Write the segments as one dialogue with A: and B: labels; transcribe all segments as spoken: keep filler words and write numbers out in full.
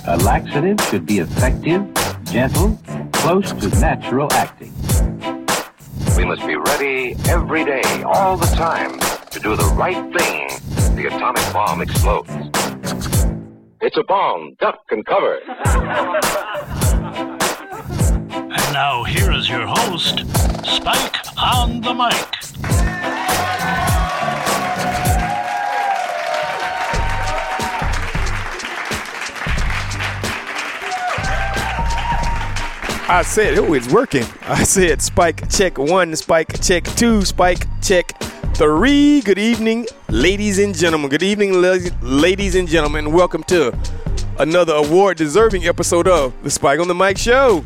A: A laxative should be effective, gentle, close to natural acting.
B: We must be ready every day, all the time, to do the right thing. The atomic bomb explodes. It's a bomb. Duck and cover.
C: And now here is your host, Spike on the mic.
D: I said, oh, it's working. I said, Spike check one, Spike check two, Spike check three. Good evening, ladies and gentlemen. Good evening, la- ladies and gentlemen. Welcome to another award-deserving episode of the Spike on the Mic Show.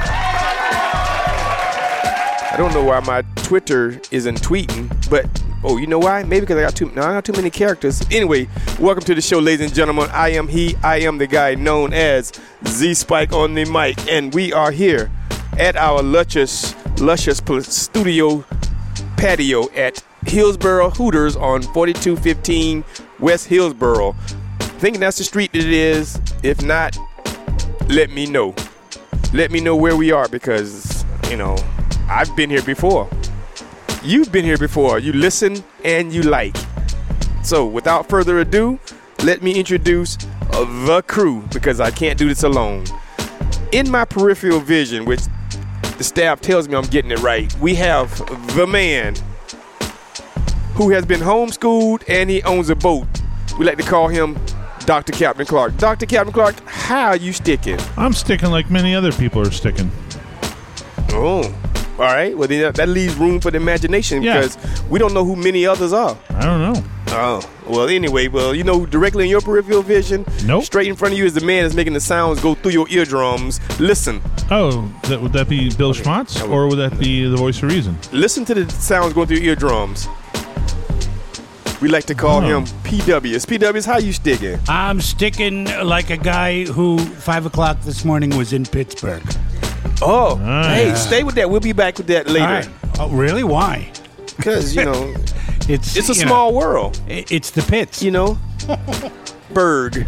D: I don't know why my Twitter isn't tweeting, but oh, you know why? Maybe because I got too, no, I got too many characters. Anyway, welcome to the show, ladies and gentlemen. I am he, I am the guy known as Z Spike on the mic, and we are here at our luscious, luscious studio patio at Hillsboro Hooters on forty-two fifteen West Hillsboro. Thinking that's the street that it is. If not, let me know. Let me know where we are because, you know, I've been here before. You've been here before. You listen and you like. So without further ado, let me introduce uh, the crew because I can't do this alone. In my peripheral vision, which the staff tells me I'm getting it right, we have the man who has been homeschooled and he owns a boat. We like to call him Doctor Captain Clark. Doctor Captain Clark, how are you sticking?
E: I'm sticking like many other people are sticking.
D: Oh, all right. Well, then that leaves room for the imagination
E: Yeah.
D: because we don't know who many others are.
E: I don't know.
D: Oh, well, anyway, well, you know, directly in your peripheral vision,
E: Nope.
D: straight in front of you is the man that's making the sounds go through your eardrums. Listen.
E: Oh, that, would that be Bill Schmatz, or would that be the voice of reason?
D: Listen to the sounds going through your eardrums. We like to call
E: Oh.
D: him P Ws. P Ws, how you sticking?
F: I'm sticking like a guy who, five o'clock this morning, was in Pittsburgh.
D: Oh,
E: Ah,
D: hey,
E: yeah.
D: stay with that. We'll be back with that
F: All
D: later.
F: right. Oh, really? Why?
D: Because, you know,
F: It's
D: it's a
F: you know,
D: small world,
F: i- It's the pits.
D: you know. Berg.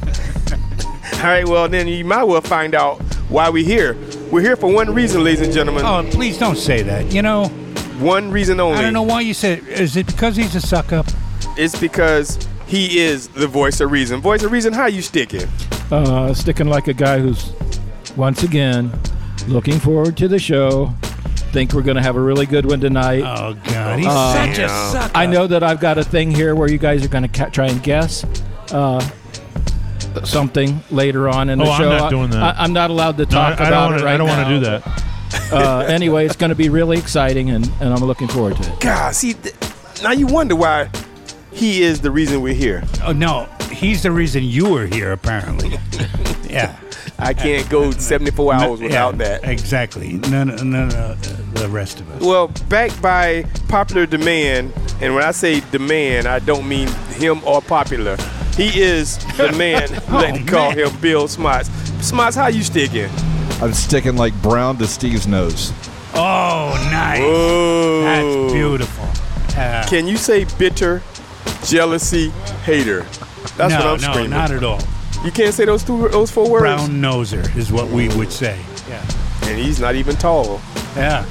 D: All right, well, then you might well find out why we're here. We're here for one reason, ladies and gentlemen.
F: Oh, please don't say that. You know,
D: One reason only.
F: I don't know why you said it. Is it because he's a suck-up?
D: It's because he is the voice of reason. Voice of reason, how you sticking?
G: Uh, sticking like a guy who's, once again, looking forward to the show. Think we're going to have a really good one tonight.
F: Oh, God. He's
G: Uh,
F: such a
D: yeah.
F: suck-up.
G: I know that I've got a thing here where you guys are going to ca- try and guess uh, something later on in the
E: Oh, I'm
G: show.
E: not doing that.
G: I, I'm not allowed to
E: No,
G: talk
E: I, I
G: about
E: don't
G: it
E: wanna,
G: right
E: I don't
G: now.
E: want to do that.
G: Uh, anyway, it's going to be really exciting, and, and I'm looking forward to it.
D: God, see, th- now you wonder why he is the reason we're here.
F: Oh, no. He's the reason you were here, apparently. Yeah.
D: I can't go seventy-four hours without
F: Yeah,
D: that.
F: Exactly. None, none of the rest of us.
D: Well, backed by popular demand, and when I say demand, I don't mean him or popular. He is the man who like to call
F: man.
D: him Bill Smots. Smots, how you sticking?
H: I'm sticking like brown to Steve's nose.
F: Oh, nice.
D: Whoa.
F: That's beautiful. Uh,
D: Can you say bitter, jealousy, hater? That's
F: no,
D: what I'm
F: no,
D: screaming.
F: not at all.
D: You can't say those two, those four words.
F: Brown noser is what we would say. Yeah.
D: And he's not even tall.
F: Yeah.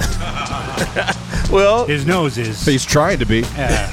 D: Well,
F: His nose is.
H: He's trying to be.
F: Yeah.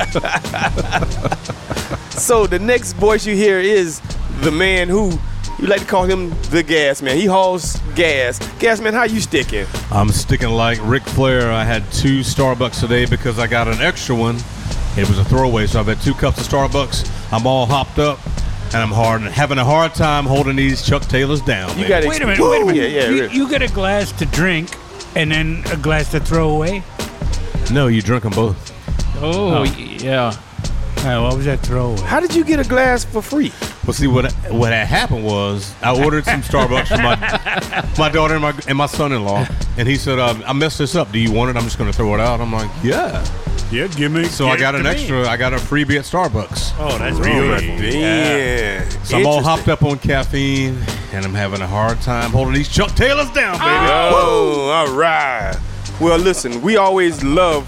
D: so the next voice you hear is the man who you like to call him the gas man. He hauls gas. Gas man, how you sticking?
I: I'm sticking like Ric Flair. I had two Starbucks today because I got an extra one. It was a throwaway, so I've had two cups of Starbucks. I'm all hopped up, and I'm hard having a hard time holding these Chuck Taylors down.
D: You
I: baby.
D: got
F: Wait a minute. Wait a minute.
D: Yeah, yeah.
F: you,
D: yeah.
F: you get a glass to drink and then a glass to throw away?
I: No, you drink them both.
G: Oh,
F: Oh.
G: yeah.
F: Uh, what was that throwaway?
D: How did you get a glass for free?
I: Well, see what what had happened was I ordered some Starbucks for my my daughter and my and my son-in-law, and he said, um, "I messed this up. Do you want it? I'm just going to throw it out." I'm like, "Yeah."
F: Yeah, give me.
I: So I got an extra. I got a freebie at Starbucks.
F: Oh, that's
D: Beautiful.
F: beautiful.
D: Yeah.
I: So I'm all
D: Interesting.
I: hopped up on caffeine, and I'm having a hard time holding these Chuck Taylors down, baby.
D: Oh, all right. Well, listen, we always love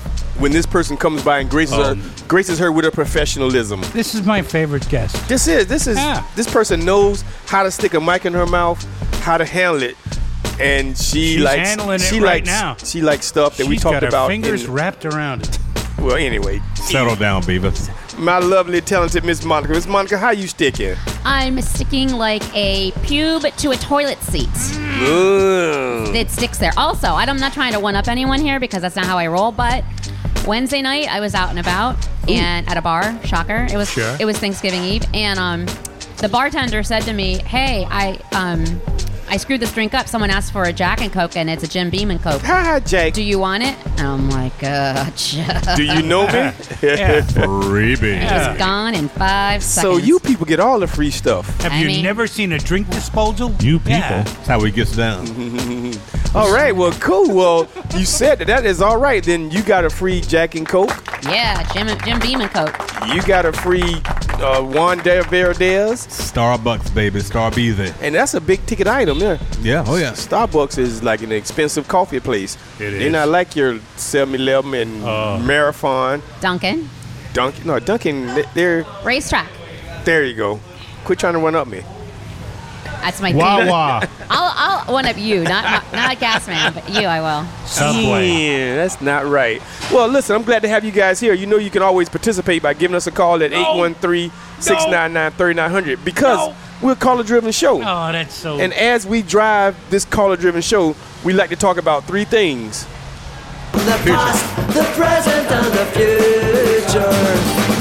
D: when this person comes by and graces
F: Um,
D: her, graces her with her professionalism.
F: This is my favorite guest.
D: This is this is
F: Yeah.
D: this person knows how to stick a mic in her mouth, how to handle it, and she
F: She's
D: likes
F: handling it
D: she
F: right
D: likes
F: now.
D: she likes stuff that we
F: She's
D: talked
F: got her
D: about.
F: fingers
D: in-
F: wrapped around it.
D: well, anyway,
I: Settle down, Beavis.
D: my lovely, talented Miss Monica. Miss Monica, how you sticking?
J: I'm sticking like a pube to a toilet seat.
D: Mm.
J: It sticks there. Also, I'm not trying to one-up anyone here because that's not how I roll, but Wednesday night I was out and about and at a bar. Shocker. It was
F: Sure.
J: it was Thanksgiving Eve, and um, the bartender said to me, "Hey, I um, I screwed this drink up. Someone asked for a Jack and Coke, and it's a Jim Beam and Coke.
D: Hi, Jake.
J: Do you want it?" And I'm like, uh,
D: Do you know me?
I: Freebie.
J: It was gone in five
D: So
J: seconds.
D: you people get all the free stuff.
F: Have
J: I
F: you
J: mean-
F: never seen a drink disposal?
E: You people.
F: Yeah.
I: That's how he gets down.
D: All right, well, cool. Well, you said that that is all right. Then you got a free Jack and Coke.
J: Yeah, Jim Jim Beam and Coke.
D: You got a free uh, Juan de Verdes.
I: Starbucks, baby. Starbucks.
D: And that's a big ticket item, yeah.
I: Yeah, oh yeah.
D: Starbucks is like an expensive coffee place.
F: It
D: They're
F: is.
D: not like your seven eleven and
F: Oh.
D: Marathon.
J: Duncan.
D: Dunkin'. No, Dunkin', they're,
J: Racetrack.
D: there you go. Quit trying to run up me.
J: That's my thing.
E: Wawa.
J: I'll I'll one up you, not not, not Gasman, but you I will.
F: Subway.
D: Yeah, that's not right. Well, listen, I'm glad to have you guys here. You know you can always participate by giving us a call at eight one three, six nine nine, three nine zero zero because
F: No.
D: we're a caller-driven show.
F: Oh, that's so.
D: And as we drive this caller-driven show, we like to talk about three things.
K: The past, the present, and the future.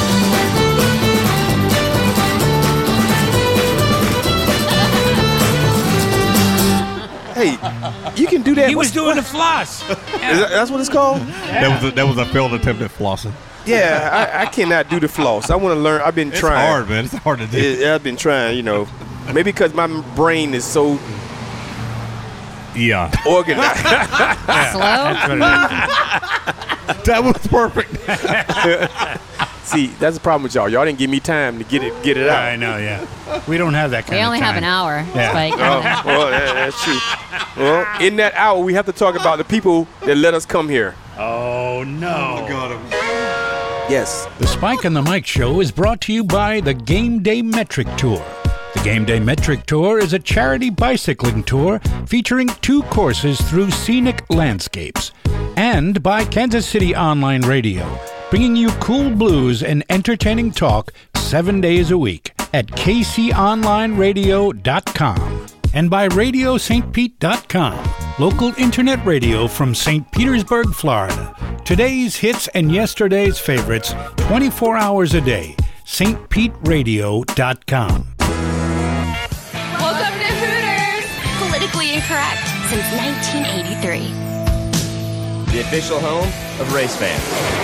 D: Hey, you can do that.
F: he was
D: What's-
F: doing the floss.
D: Is that, that's what it's called?
I: That was a, that was a failed attempt at flossing.
D: Yeah, I, I cannot do the floss. I want to learn. I've been
I: It's
D: trying.
I: hard, man. It's hard to do.
D: It- I've been trying, you know. Maybe because my brain is so
I: yeah.
D: organized.
J: Slow.
I: That was perfect.
D: See, that's the problem with y'all. Y'all didn't give me time to get it get it out.
F: I know, yeah. We don't have that kind
J: We
F: of
J: only
F: time.
J: have an hour.
F: Yeah.
J: Spike.
D: Oh, well, that, that's true. Well, in that hour, we have to talk about the people that let us come here.
F: Oh, no.
D: Yes.
F: The Spike and the Mike Show is brought to you by the Game Day Metric Tour. The Game Day Metric Tour is a charity bicycling tour featuring two courses through scenic landscapes. And by Kansas City Online Radio, bringing you cool blues and entertaining talk seven days a week at k c online radio dot com. And by radio st pete dot com, local internet radio from Saint Petersburg, Florida. Today's hits and yesterday's favorites, twenty-four hours a day. st pete radio dot com.
L: Welcome to Hooters! Politically incorrect since nineteen eighty-three.
M: The official home of race fans.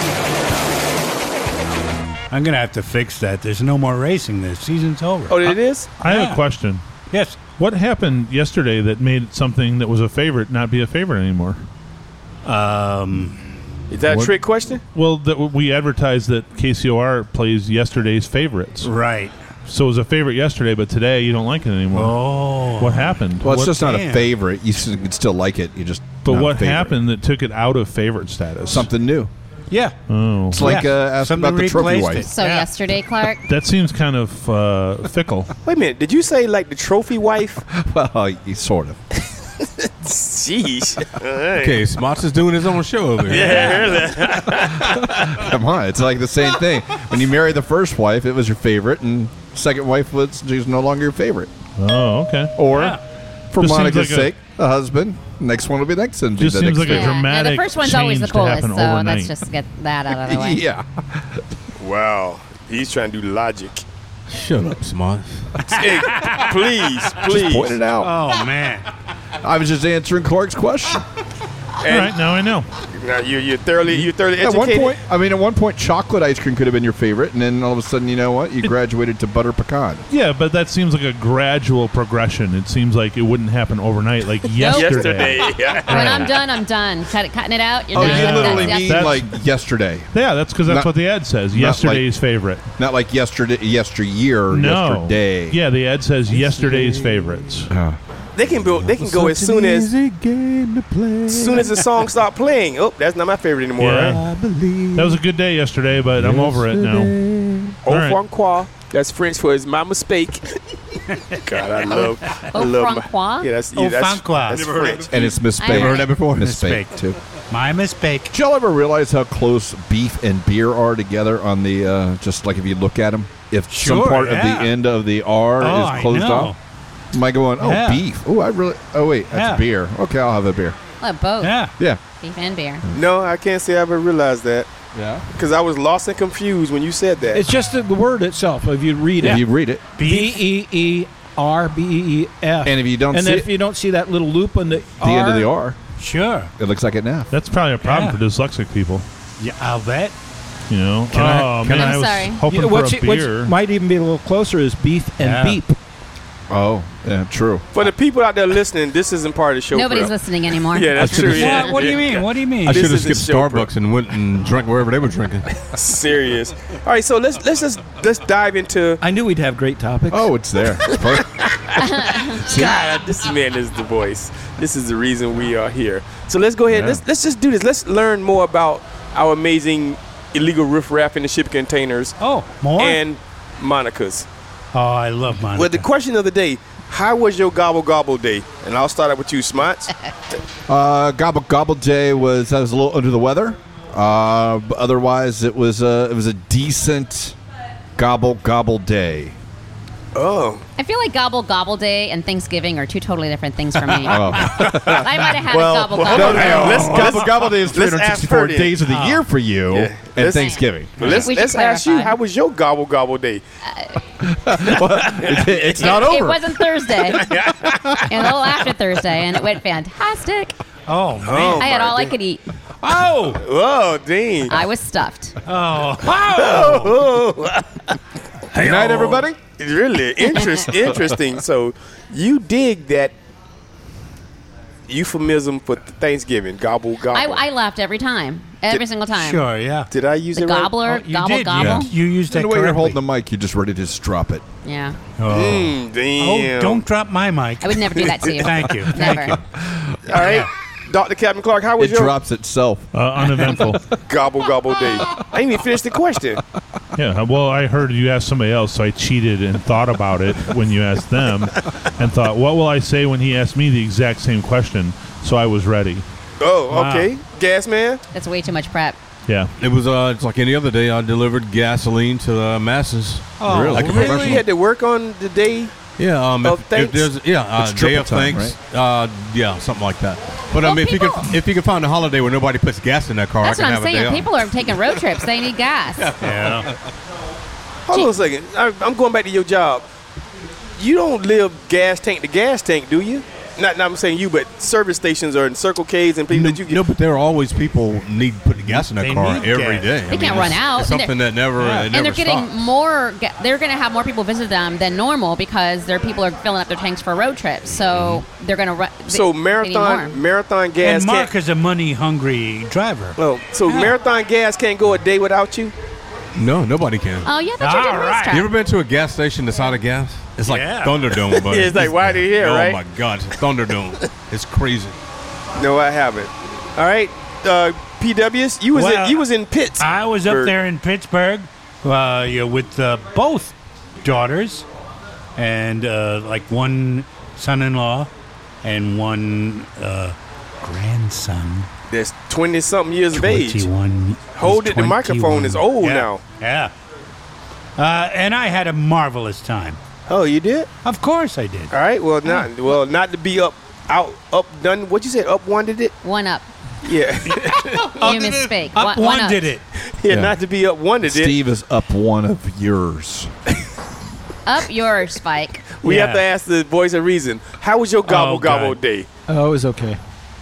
F: I'm going to have to fix that. There's no more racing. The season's over.
D: Oh, it is?
E: I have
F: Yeah.
E: a question.
F: Yes.
E: What happened yesterday that made something that was a favorite not be a favorite anymore?
F: Um,
D: Is that a
E: What-
D: trick question?
E: Well, that we advertised that K C O R plays yesterday's favorites.
F: Right.
E: So it was a favorite yesterday, but today you don't like it anymore.
F: Oh.
E: What happened?
H: Well, it's
E: What-
H: just not
F: Damn.
H: a favorite. You s- can still like it. You just.
E: But
H: not a
E: what
H: favorite.
E: happened that took it out of favorite status?
H: Something new.
F: Yeah.
E: Oh.
H: It's like
F: Yeah.
H: uh, ask
F: Something
H: about the trophy
F: replaced
H: wife.
F: it.
J: So
F: Yeah.
J: yesterday, Clark.
E: That seems kind of uh, fickle.
D: Wait a minute. Did you say like the trophy wife?
H: Well, you sort of.
D: Jeez.
I: Okay, Smots is doing his own show over here.
D: Yeah.
H: Come on, it's like the same thing. When you marry the first wife, it was your favorite, and second wife was she's no longer your favorite.
E: Oh, okay.
H: Or,
F: Yeah.
H: for
E: This seems
H: Monica's
E: like a-
H: sake, a husband. Next one will be next, and be
E: Just
H: the
E: seems
H: next
E: like a
H: favorite.
J: Yeah. Now,
E: dramatic
J: the first one's always the
E: change to
J: coolest,
E: happen
J: so
E: overnight.
J: let's just get that out of the way.
H: Yeah.
D: Wow. He's trying to do logic.
I: Shut up, Smots.
D: Hey, please, please.
H: Point it out.
F: Oh, man.
H: I was just answering Clark's question.
E: All right, now I know.
D: Now you're, you're thoroughly you're thoroughly
H: At
D: educated.
H: one point, I mean, at one point, chocolate ice cream could have been your favorite, and then all of a sudden, you know what? You graduated to butter pecan.
E: Yeah, but that seems like a gradual progression. It seems like it wouldn't happen overnight, like yesterday.
D: Yesterday.
J: When I'm done, I'm done. Cut it, cutting it out. You're
H: Oh,
J: done.
H: you literally
J: That's
H: mean
J: yes-
H: like yesterday,
E: Yeah, that's because that's
H: Not-
E: what the ad says.
H: not
E: Yesterday's favorite.
H: not like yesterday, yesteryear, or
E: No.
H: yesterday.
E: Yeah, the ad says yesterday's favorites.
H: Uh,
D: They can build. They can go as soon as as soon as the song start playing. Oh, that's not my favorite anymore.
E: Yeah.
D: Right?
E: That was a good day yesterday, but I'm over it now.
D: Au
E: All right.
D: revoir. That's French for "It's my mistake." God, I love. I
J: Au
D: love
J: revoir?
D: my, yeah, that's yeah,
F: Au
D: that's,
F: revoir.
D: that's
F: Never heard
D: French.
H: And it's mistake.
J: I heard
H: that before? Mistake,
F: Mistake.
H: too.
F: My mistake.
H: Did y'all ever realize how close beef and beer are together on the, uh, just like if you look at them? If some
F: Sure,
H: part
F: yeah.
H: of the end of the R
F: Oh,
H: is
F: I
H: closed
F: know.
H: off? Am I going, oh,
F: Yeah.
H: beef? Oh, I really, oh, wait, that's
F: Yeah.
H: beer. Okay, I'll have a beer.
J: Well, both.
F: Yeah.
H: Yeah.
J: Beef and beer.
D: No, I can't say I ever realized that
H: Yeah.
D: because I was lost and confused when you said that.
G: It's just the, the word itself. If you read
H: If
G: it,
H: you read it.
G: B E E R B E E F.
H: And if you don't
G: and
H: see
G: if
H: it-
G: you don't see that little loop on the
H: The end of the R.
F: Sure.
H: It looks like an F.
E: That's probably a problem
F: Yeah.
E: for dyslexic people.
F: Yeah, I'll bet.
E: You know.
H: Can I-
E: oh
H: can
E: man,
J: I-
E: I was
J: I'm sorry.
E: hoping
G: You know,
E: for
G: what's
E: a
G: it- what's-
E: beer.
G: might even be a little closer is beef and
F: Yeah.
G: beep.
H: Oh, yeah, true.
D: For the people out there listening, this isn't part of the show.
J: Nobody's
D: for them.
J: listening anymore.
D: Yeah, that's true. Yeah.
F: What, what do you mean? What do you mean?
I: I
D: This
I: should have
D: isn't
I: skipped
D: show
I: Starbucks and went and drank wherever they were drinking.
D: Serious. All right, so let's let's just let's dive into.
G: I knew we'd have great topics.
H: Oh, it's there. It's perfect.
D: God, this man is the voice. This is the reason we are here. So let's go ahead.
H: Yeah.
D: Let's let's just do this. Let's learn more about our amazing illegal riffraff in the ship containers
F: Oh, more?
D: and Monica's.
F: oh, I love Monica.
D: Well, the question of the day: how was your gobble gobble day? And I'll start out with you, Smots.
H: Uh, Gobble Gobble Day was I was a little under the weather. Uh, but otherwise, it was a it was a decent Gobble Gobble Day.
D: Oh,
J: I feel like Gobble Gobble Day and Thanksgiving are two totally different things for me.
H: Oh.
J: I might have had
D: Well,
J: a Gobble
D: well,
J: Gobble.
D: hold on, hang on. Let's-
H: Gobble
D: let's-
H: Gobble Day is
D: let's
H: three hundred
D: ask
H: sixty-four
D: her then.
H: days of the
J: Oh.
H: year for you,
D: Yeah.
H: and
D: Let's-
H: Thanksgiving.
D: let's
J: we should
D: let's ask you:
J: clarify.
D: how was your gobble gobble day?
H: It's not
J: it,
H: over.
J: It wasn't Thursday. And a little after Thursday, and it went fantastic.
F: oh, man.
D: Oh,
J: I had
D: my
J: all I
D: God.
J: could eat.
F: Oh.
D: Oh, dang.
J: I was stuffed.
F: Oh.
D: Oh.
H: Good night, everybody.
D: Really interest, interesting. So you dig that euphemism for Thanksgiving? Gobble gobble.
J: I, I laughed every time. Every
D: Did-
J: single time.
F: Sure, yeah.
D: Did I use
J: The
D: it right?
J: gobbler,
F: Oh, you
J: gobble
F: did.
J: gobble.
F: You, you used that
H: And the way you're
F: correctly.
H: holding the mic, you're just ready to just drop it.
J: Yeah.
F: Oh.
D: Mm,
F: Oh,
D: damn.
F: don't drop my mic.
J: I would never do that to you.
F: Thank you. Thank
J: Never.
F: you.
D: All right, Doctor Captain Clark, how was
H: It
D: your
H: drops itself.
E: Uh, uneventful.
D: gobble gobble day? I didn't even finish the question.
E: Yeah, well, I heard you asked somebody else, so I cheated and thought about it when you asked them and thought, what will I say when he asked me the exact same question? So I was ready.
D: Oh,
F: Wow.
D: okay. Gas man.
J: That's way too much prep.
E: Yeah.
I: It was uh, it's like any other day. I delivered gassine to the masses.
F: Oh,
H: Really?
I: Like a
H: really?
I: professional.
D: You had to work on the day.
I: Yeah, um,
D: Of
I: if, if
D: thanks?
I: there's yeah, uh,
H: It's
I: day
H: triple
I: of
H: time,
I: thanks, uh, yeah, something like that. But
J: Well,
I: um, if you
J: people-
I: can if you can find a holiday where nobody puts gas in that car,
J: That's
I: I can
J: what I'm
I: have a day
J: saying.
I: off.
J: People are taking road trips. They need gas.
F: Yeah.
D: Hold on a second. I, I'm going back to your job. You don't live gas tank to gas tank, do you? Not, not I'm saying you, but service stations are in Circle K's and people
I: No,
D: that you get.
I: no, but there are always people need putting gas in their
F: They
I: car
F: need
I: every
F: gas.
I: day.
J: They can't run
I: it's,
J: out.
I: It's
J: And
I: something
J: they're-
I: that never,
F: Yeah.
I: it
J: And
I: never
J: they're getting
I: stops.
J: more. ga- They're going to have more people visit them than normal because their people are filling up their tanks for road trips. So they're going to run.
D: So
J: they need
D: marathon
J: more.
D: marathon gas
F: And Mark
D: can't.
F: is a money-hungry driver.
D: Oh, so
F: Yeah.
D: marathon gas can't go a day without you.
I: No, nobody can.
J: Oh, yeah, that's your
F: All right.
J: right.
I: You ever been to a gas station that's out of gas? It's like
F: Yeah.
I: Thunderdome, but
D: Yeah, it's like, why are they here,
I: oh
D: right?
I: my God, it's Thunderdome. It's crazy.
D: No, I haven't. All right, uh, P Ws, you was
F: Well,
D: in, you was in Pitts.
F: I was up
D: Bird.
F: there in Pittsburgh uh, yeah, with uh, both daughters and uh, like one son-in-law and one uh, grandson.
D: That's twenty something years of age.
F: twenty-one.
D: Hold
F: he's
D: it. The microphone is old
F: Yeah.
D: now.
F: Yeah. Uh, and I had a marvelous time.
D: Oh, you did?
F: Of course I did.
D: All right. Well, not well, not to be up, out, up, done. What you said? Up one did it?
J: One up.
D: Yeah.
J: You misspeak.
F: Up
J: One-
F: one,
J: one up.
F: did it.
D: yeah,
H: Yeah.
D: not to be up one did it.
H: Steve is up one of yours.
J: Up yours, Spike.
D: We
F: Yeah.
D: have to ask the voice of reason. How was your gobble
F: Oh,
D: gobble
F: God.
D: day?
G: Oh, it was okay.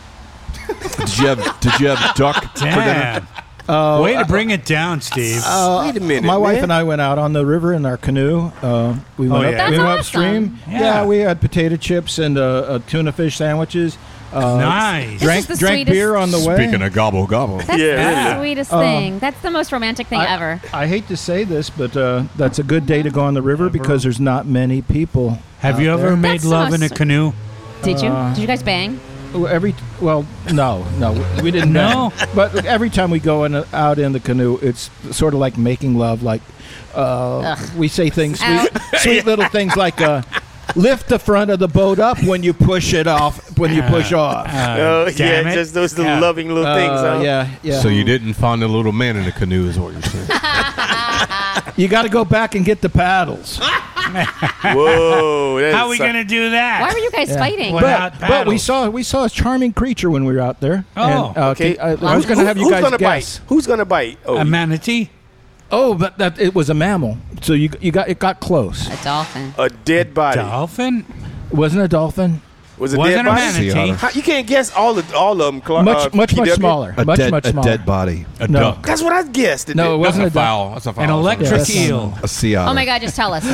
H: Did you have Did you have duck for dinner?
F: Damn.
G: Uh,
F: Way to bring it down, Steve.
G: Uh,
D: Wait a minute,
G: My wife
D: man.
G: and I went out on the river in our canoe. Uh, we went,
F: Oh,
G: up,
F: yeah.
G: we
J: That's
G: went
J: awesome.
G: upstream.
F: Yeah.
G: Yeah. we had potato chips and uh, uh, tuna fish sandwiches. Uh,
F: Nice. This
G: Drank
J: is the
G: drank
J: sweetest-
G: beer on the way.
I: Speaking of gobble gobble,
J: That's
D: Yeah,
J: the sweetest
G: Uh,
J: thing. That's the most romantic thing
G: I,
J: ever.
G: I hate to say this, but uh, that's a good day to go on the river because there's not many people.
F: Have
G: out
F: you ever
G: there.
F: made
J: That's the
F: love in a
J: most-
F: canoe?
J: Did you?
G: Uh,
J: Did you guys bang?
G: Every well, no, no, we didn't
F: No?
G: bang. But every time we go in, out in the canoe, it's sort of like making love. Like uh, we say things, sweet, sweet little things like uh, lift the front of the boat up when you push it off. When you push off.
D: Oh, yeah,
F: it.
D: just those little
F: Yeah.
D: loving little
G: Uh,
D: things. Huh?
G: yeah, yeah.
I: So you didn't find a little man in the canoe, is what you're saying?
G: You got to go back and get the paddles.
D: Whoa. that
F: How are
D: is
F: we
D: some-
F: going to do that?
J: Why were you guys
G: Yeah.
J: fighting?
F: Without
G: But, but we
F: paddles.
G: saw we saw a charming creature when we were out there.
F: Oh,
G: and, uh,
D: Okay.
G: can- I, I was
J: Who's-
G: going to have you
D: Who's
G: guys
D: gonna
G: guess.
D: bite? Who's gonna bite? Oh,
F: A manatee?
G: Oh, but that it was a mammal. So you you got it got close.
J: A dolphin.
D: a dead body.
F: Dolphin?
G: It wasn't a dolphin.
D: Was it
F: Wasn't
D: dead
F: a
D: body?
F: manatee.
D: How, you can't guess all of all of them. Cla-
G: Much
D: uh,
G: much
D: P
G: much
D: W?
G: smaller.
H: A
G: much
H: dead,
G: much
H: a
G: smaller.
H: dead body.
I: A
G: No.
I: duck.
D: That's what I guessed.
G: No, it
I: That's
G: wasn't
I: a
G: a duck.
I: foul. That's a foul.
F: An electric
G: that's not
F: eel.
H: A sea otter.
J: Oh my God! Just tell us.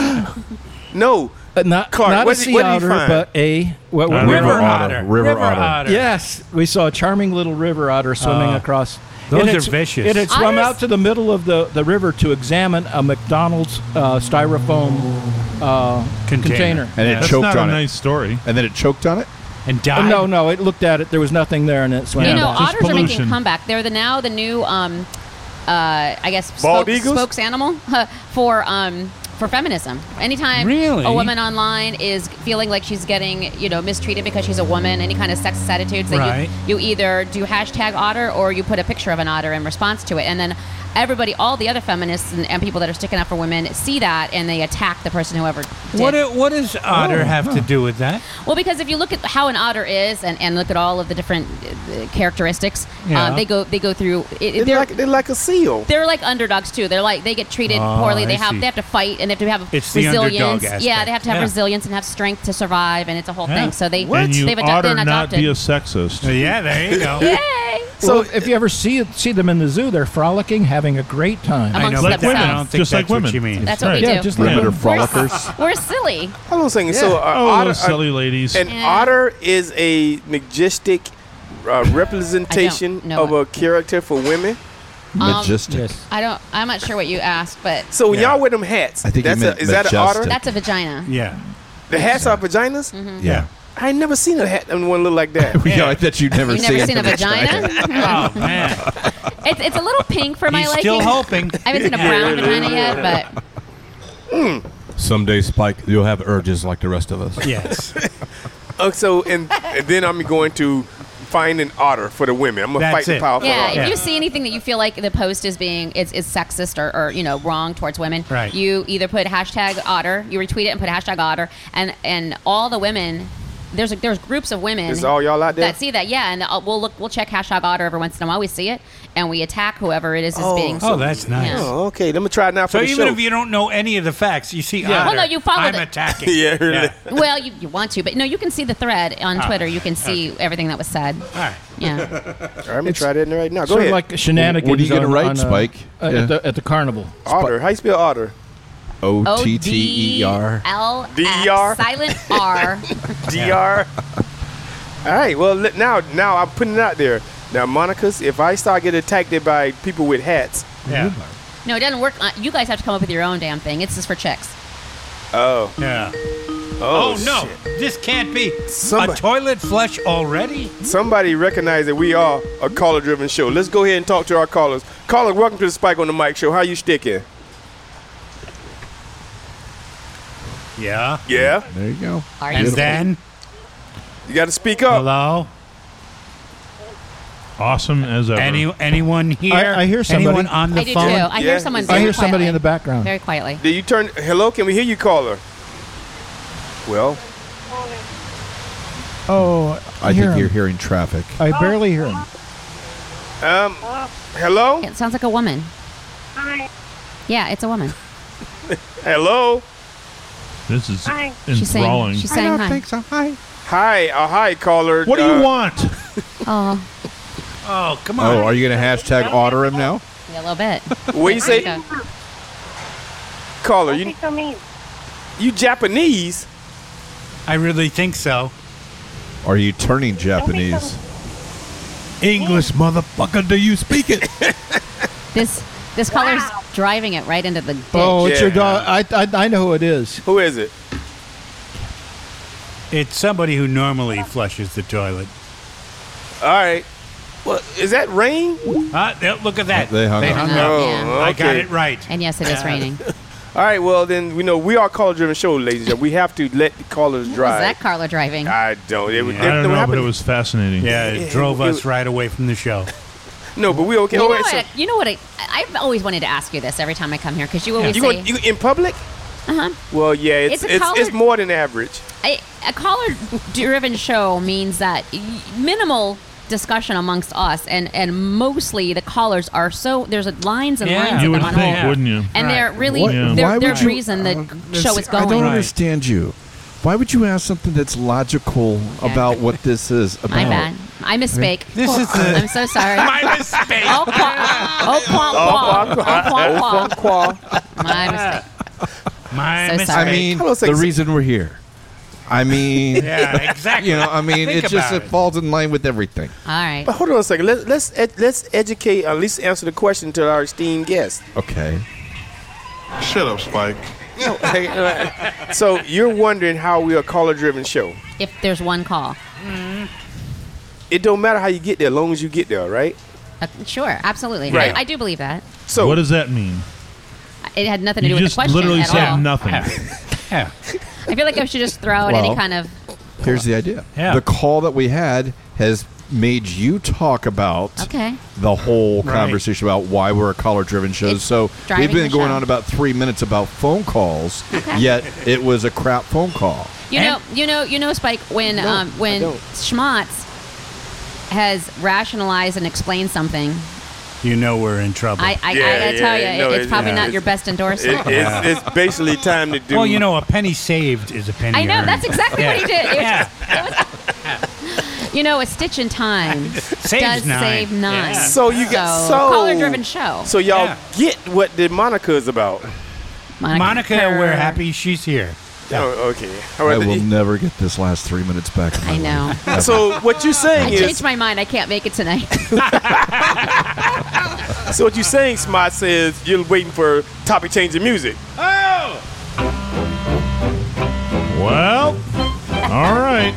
D: No.
G: Uh, not
D: Clark,
G: not a
D: what did-
G: sea
D: what did you
G: otter,
D: find?
G: but a what, what,
E: Uh,
F: River,
H: River
F: otter.
H: otter. River otter.
G: Yes, we saw a charming little river otter swimming
F: Uh,
G: across.
F: those
G: It
F: are
G: had-
F: vicious.
G: It had swum
J: Otters?
G: out to the middle of the, the river to examine a McDonald's uh, styrofoam uh,
F: Container.
G: container.
H: And it
E: That's
H: choked
E: not a
H: on it.
E: nice story.
H: And then it choked on it?
F: And
G: Uh,
F: died?
G: no, no, it looked at it. There was nothing there, and it swam
J: You
G: out.
J: know,
E: Just
J: otters are making
E: pollution.
J: a comeback. They're the now the new, um, uh, I guess,
D: Bald
J: spoke,
D: eagles?
J: spokes animal for um, for feminism. Anytime
F: Really?
J: a woman online is feeling like she's getting, you know, mistreated because she's a woman, any kind of sexist attitudes, that
F: Right.
J: you, you either do hashtag otter or you put a picture of an otter in response to it, and then everybody, all the other feminists and, and people that are sticking up for women see that and they attack the person whoever did.
F: What, do- what does otter
G: Oh,
F: have
G: huh.
F: to do with that?
J: Well, because if you look at how an otter is and, and look at all of the different uh, characteristics,
F: Yeah.
J: um, they go they go through. It,
D: They're
J: they're
D: like, they're like a seal.
J: they're like underdogs too. They're like they get treated
F: Oh,
J: poorly. They
F: I
J: have
F: see.
J: they have to fight and they have to have
F: It's the underdog
J: resilience.
F: aspect.
J: Yeah, they have to have
F: Yeah.
J: resilience and have strength to survive, and it's a whole
F: Yeah.
J: thing. So they
E: And you
J: they've
E: ought
J: adopted
E: to
J: and
E: not
J: adopted.
E: be a sexist.
F: Yeah, there you go.
J: Yay!
G: So if you ever see see them in the zoo, they're frolicking, having a great time.
F: I know,
J: Amongst
F: but
E: Like
F: that-
E: women.
F: I don't think
E: Just
F: that's
E: like
F: what
E: women.
F: you mean.
J: That's what
E: Right.
J: we
G: Yeah,
J: do.
G: just
H: Women
G: like
H: are
G: them.
H: frolickers.
J: We're silly.
D: Hold on a second. So, uh,
E: Oh,
D: otter,
E: those silly ladies.
D: an
J: Yeah.
D: otter is a majestic uh, representation
J: know
D: of
J: it.
D: a character for women.
H: Majestic.
G: Yes.
J: I don't. I'm not sure what you asked, but
D: So when
F: Yeah.
D: y'all wear them hats,
H: I think you
D: that's
H: meant
D: a, is that an
H: majestic.
D: otter?
J: that's a vagina.
F: Yeah.
D: The hats are vaginas?
H: Yeah.
D: I ain't never seen a hat and one look like that.
H: Yeah, I bet you'd never
J: You've
H: seen
J: never seen a
H: it.
J: vagina?
F: Oh, man.
J: It's it's a little pink for my
F: He's
J: liking.
F: still hoping.
J: I haven't seen a brown vagina yet, but
I: Someday, Spike, you'll have urges like the rest of us.
F: Yes.
D: Oh, so and, and then I'm going to find an otter for the women. I'm gonna
F: That's
D: fight the
F: it.
D: powerful
J: yeah,
D: otter.
J: if you see anything that you feel like the post is being is, is sexist or, or you know wrong towards women,
F: Right.
J: you either put hashtag otter, you retweet it and put hashtag otter, and and all the women. There's a, there's groups of women.
D: Is all y'all out there?
J: that see that? Yeah, and uh, we'll look we'll check hashtag otter every once in a while. We see it and we attack whoever it is is
D: Oh,
J: being.
F: Oh, that's nice.
J: Yeah.
D: Oh, okay. Let me try it now for
F: So
D: the
F: even
D: show.
F: if you don't know any of the facts, you see
J: Yeah.
F: otter,
J: Well, no, you follow
F: I'm
J: the-
F: attacking.
D: Yeah, really.
J: Well, you, you want to, but no, you can see the thread on
F: Ah,
J: Twitter. You can see everything that was said.
F: All right.
J: Yeah.
D: All right, I'm gonna try that right now. Go
G: Sort
D: ahead.
G: of like shenanigans.
H: What are you gonna
G: on-
H: write,
G: on, uh,
H: Spike?
G: uh,
H: Yeah.
G: at, the, at the carnival.
D: otter. How you spell otter?
H: O T T E R.
J: L
D: D E R?
J: silent R.
D: D R. All right. Well, let- now now I'm putting it out there. Now, Monica's, if I start getting attacked by people with hats,
F: Yeah.
J: No, it doesn't work. Uh, you guys have to come up with your own damn thing. It's just for chicks.
D: oh,
F: Yeah.
D: oh,
F: Oh, no.
D: shit.
F: This can't be.
D: Somebody-
F: A toilet flush already?
D: Somebody recognize that we are a caller-driven show. Let's go ahead and talk to our callers. Caller, welcome to the Spike on the Mic show. How you sticking?
F: Yeah.
D: Yeah.
H: There you go.
J: Are
F: And
J: you?
F: then,
D: You got to speak up.
F: hello?
E: Awesome as ever.
F: Any anyone here?
G: I- I hear somebody.
F: Anyone on the
J: I do
F: phone?
J: too. I
D: Yeah.
J: hear someone.
D: I
J: Very
G: I hear somebody
J: quietly.
G: in the background.
J: Very quietly.
D: Did you turn? Hello, can we hear you, caller? Well,
G: Oh,
H: I
G: hear
H: think
G: him.
H: you're hearing traffic.
G: I barely hear him.
D: um, hello,
J: It sounds like a woman.
N: Hi.
J: Yeah, it's a woman.
D: hello.
E: This is
J: She's saying.
E: enthralling.
J: She's saying hi.
H: so. Hi.
D: Hi, uh, hi, caller.
E: What do
D: Uh,
E: you want?
J: Oh,
F: Oh, come on.
H: Oh, are you going to hashtag otter him now?
J: yeah, a little bit.
D: What you say,
J: Okay.
D: caller?
N: Don't
D: You
N: be so mean.
D: you Japanese?
F: I really think so.
H: Are you turning Japanese?
I: English, motherfucker, do you speak it?
J: This this color's driving it right into the ditch.
G: Oh, it's your
D: Yeah.
G: dog. I, I I know who it is.
D: Who is it?
F: It's somebody who normally flushes the toilet.
D: All right. Well, is that rain?
F: Uh, yeah, look at that.
H: They hung up.
F: hung
J: up,
F: up.
J: yeah.
F: I got
D: okay.
F: it right.
J: And yes, it is raining.
D: All right. Well, then we know we are a caller-driven show, ladies and gentlemen. We have to let the callers
J: What was
D: drive.
J: that Carla driving?
D: I don't. It,
F: Yeah.
D: it,
E: I don't
D: what
E: know, but
D: happened-
E: it was fascinating.
F: Yeah, it
D: Yeah,
F: drove
D: it-
F: us right away from the show.
D: No, but we okay.
J: You
D: All
J: know,
D: right,
J: what,
D: so-
J: you know what? I, I've always wanted to ask you this every time I come here because you always
D: you,
J: say
D: going, you in public?
J: Uh-huh.
D: Well, yeah, it's
J: It's a
D: it's,
J: caller-
D: it's more than average.
J: I, a caller-driven show means that y- minimal discussion amongst us, and, and mostly the callers are so there's lines and
F: Yeah.
J: lines
E: You
J: of
E: would
J: them on
E: think,
J: hold.
E: wouldn't you?
J: And
F: Right.
J: they're really
H: What-
E: Yeah.
J: they're,
H: why
J: they're
H: would
J: the
H: you-
J: reason the
H: uh,
J: show is
H: I
J: going.
H: don't
F: Right.
H: understand you. Why would you ask something that's logical
J: Okay.
H: about what this is about?
J: My bad. I misspoke.
F: This is the-
J: I'm so sorry.
F: My mistake.
J: Oh, qua, oh, qua, qua. Oh, qua, qua. My mistake.
F: My
J: So
F: mistake.
J: sorry.
H: I mean,
D: Hello,
H: the
D: sexy.
H: reason we're here. I mean,
F: Yeah, exactly.
H: you know, I mean,
F: Think
H: it just
F: about
H: it falls in line with everything.
J: All right.
D: But hold on a second. Let's let's ed- let's educate, at least answer the question to our esteemed guest.
H: Okay.
N: Shut up, Spike.
D: So you're wondering how we're a caller-driven show.
J: If there's one call.
D: It don't matter how you get there, as long as you get there, right?
J: Uh, sure, absolutely.
D: Right.
J: I, I do believe that.
D: So
E: what does that mean?
J: It had nothing to
E: You
J: do with
E: just
J: the question
E: literally
J: at
E: said
J: all.
E: nothing.
F: Yeah.
J: I feel like I should just throw out any
H: Well,
J: kind of.
H: Here's the idea.
F: Yeah.
H: The call that we had has made you talk about
J: Okay.
H: the whole
F: Right.
H: conversation about why we're a caller-driven show.
J: It's
H: So
J: driving
H: we've been
J: the
H: going
J: show.
H: on about three minutes about phone calls,
J: Okay.
H: yet it was a crap phone call.
J: You know, you know, you know, Spike. When
D: No,
J: um,
D: I
J: when
D: don't.
J: Schmatz has rationalized and explained something,
F: You know we're in trouble.
J: I, I,
D: Yeah,
J: I gotta
D: yeah,
J: tell you,
D: no,
J: it's
D: it-
J: probably
D: yeah.
J: not
D: It's-
J: your best endorsement.
D: It, it's, it's basically time to do.
F: well, you know, a penny saved is a penny
J: I know
F: earned.
J: that's exactly what he did. It was
F: Yeah.
J: just- it was- you know, a stitch in time
F: Saves
J: does
F: nine.
J: save nine.
F: Yeah.
D: So you get so
J: caller-driven show.
D: So y'all
F: Yeah.
D: get what the Monica is about.
F: Monica, we're happy she's here.
D: Oh, okay. All
H: I
D: right.
H: will
D: then-
H: never get this last three minutes back. in my
J: I know.
H: life. Ever.
D: So what you're
J: I
D: saying is,
J: changed my mind. I can't make it tonight.
D: so what you're saying, Smart says you're waiting for topic changing music.
F: Oh!
E: Well, all right.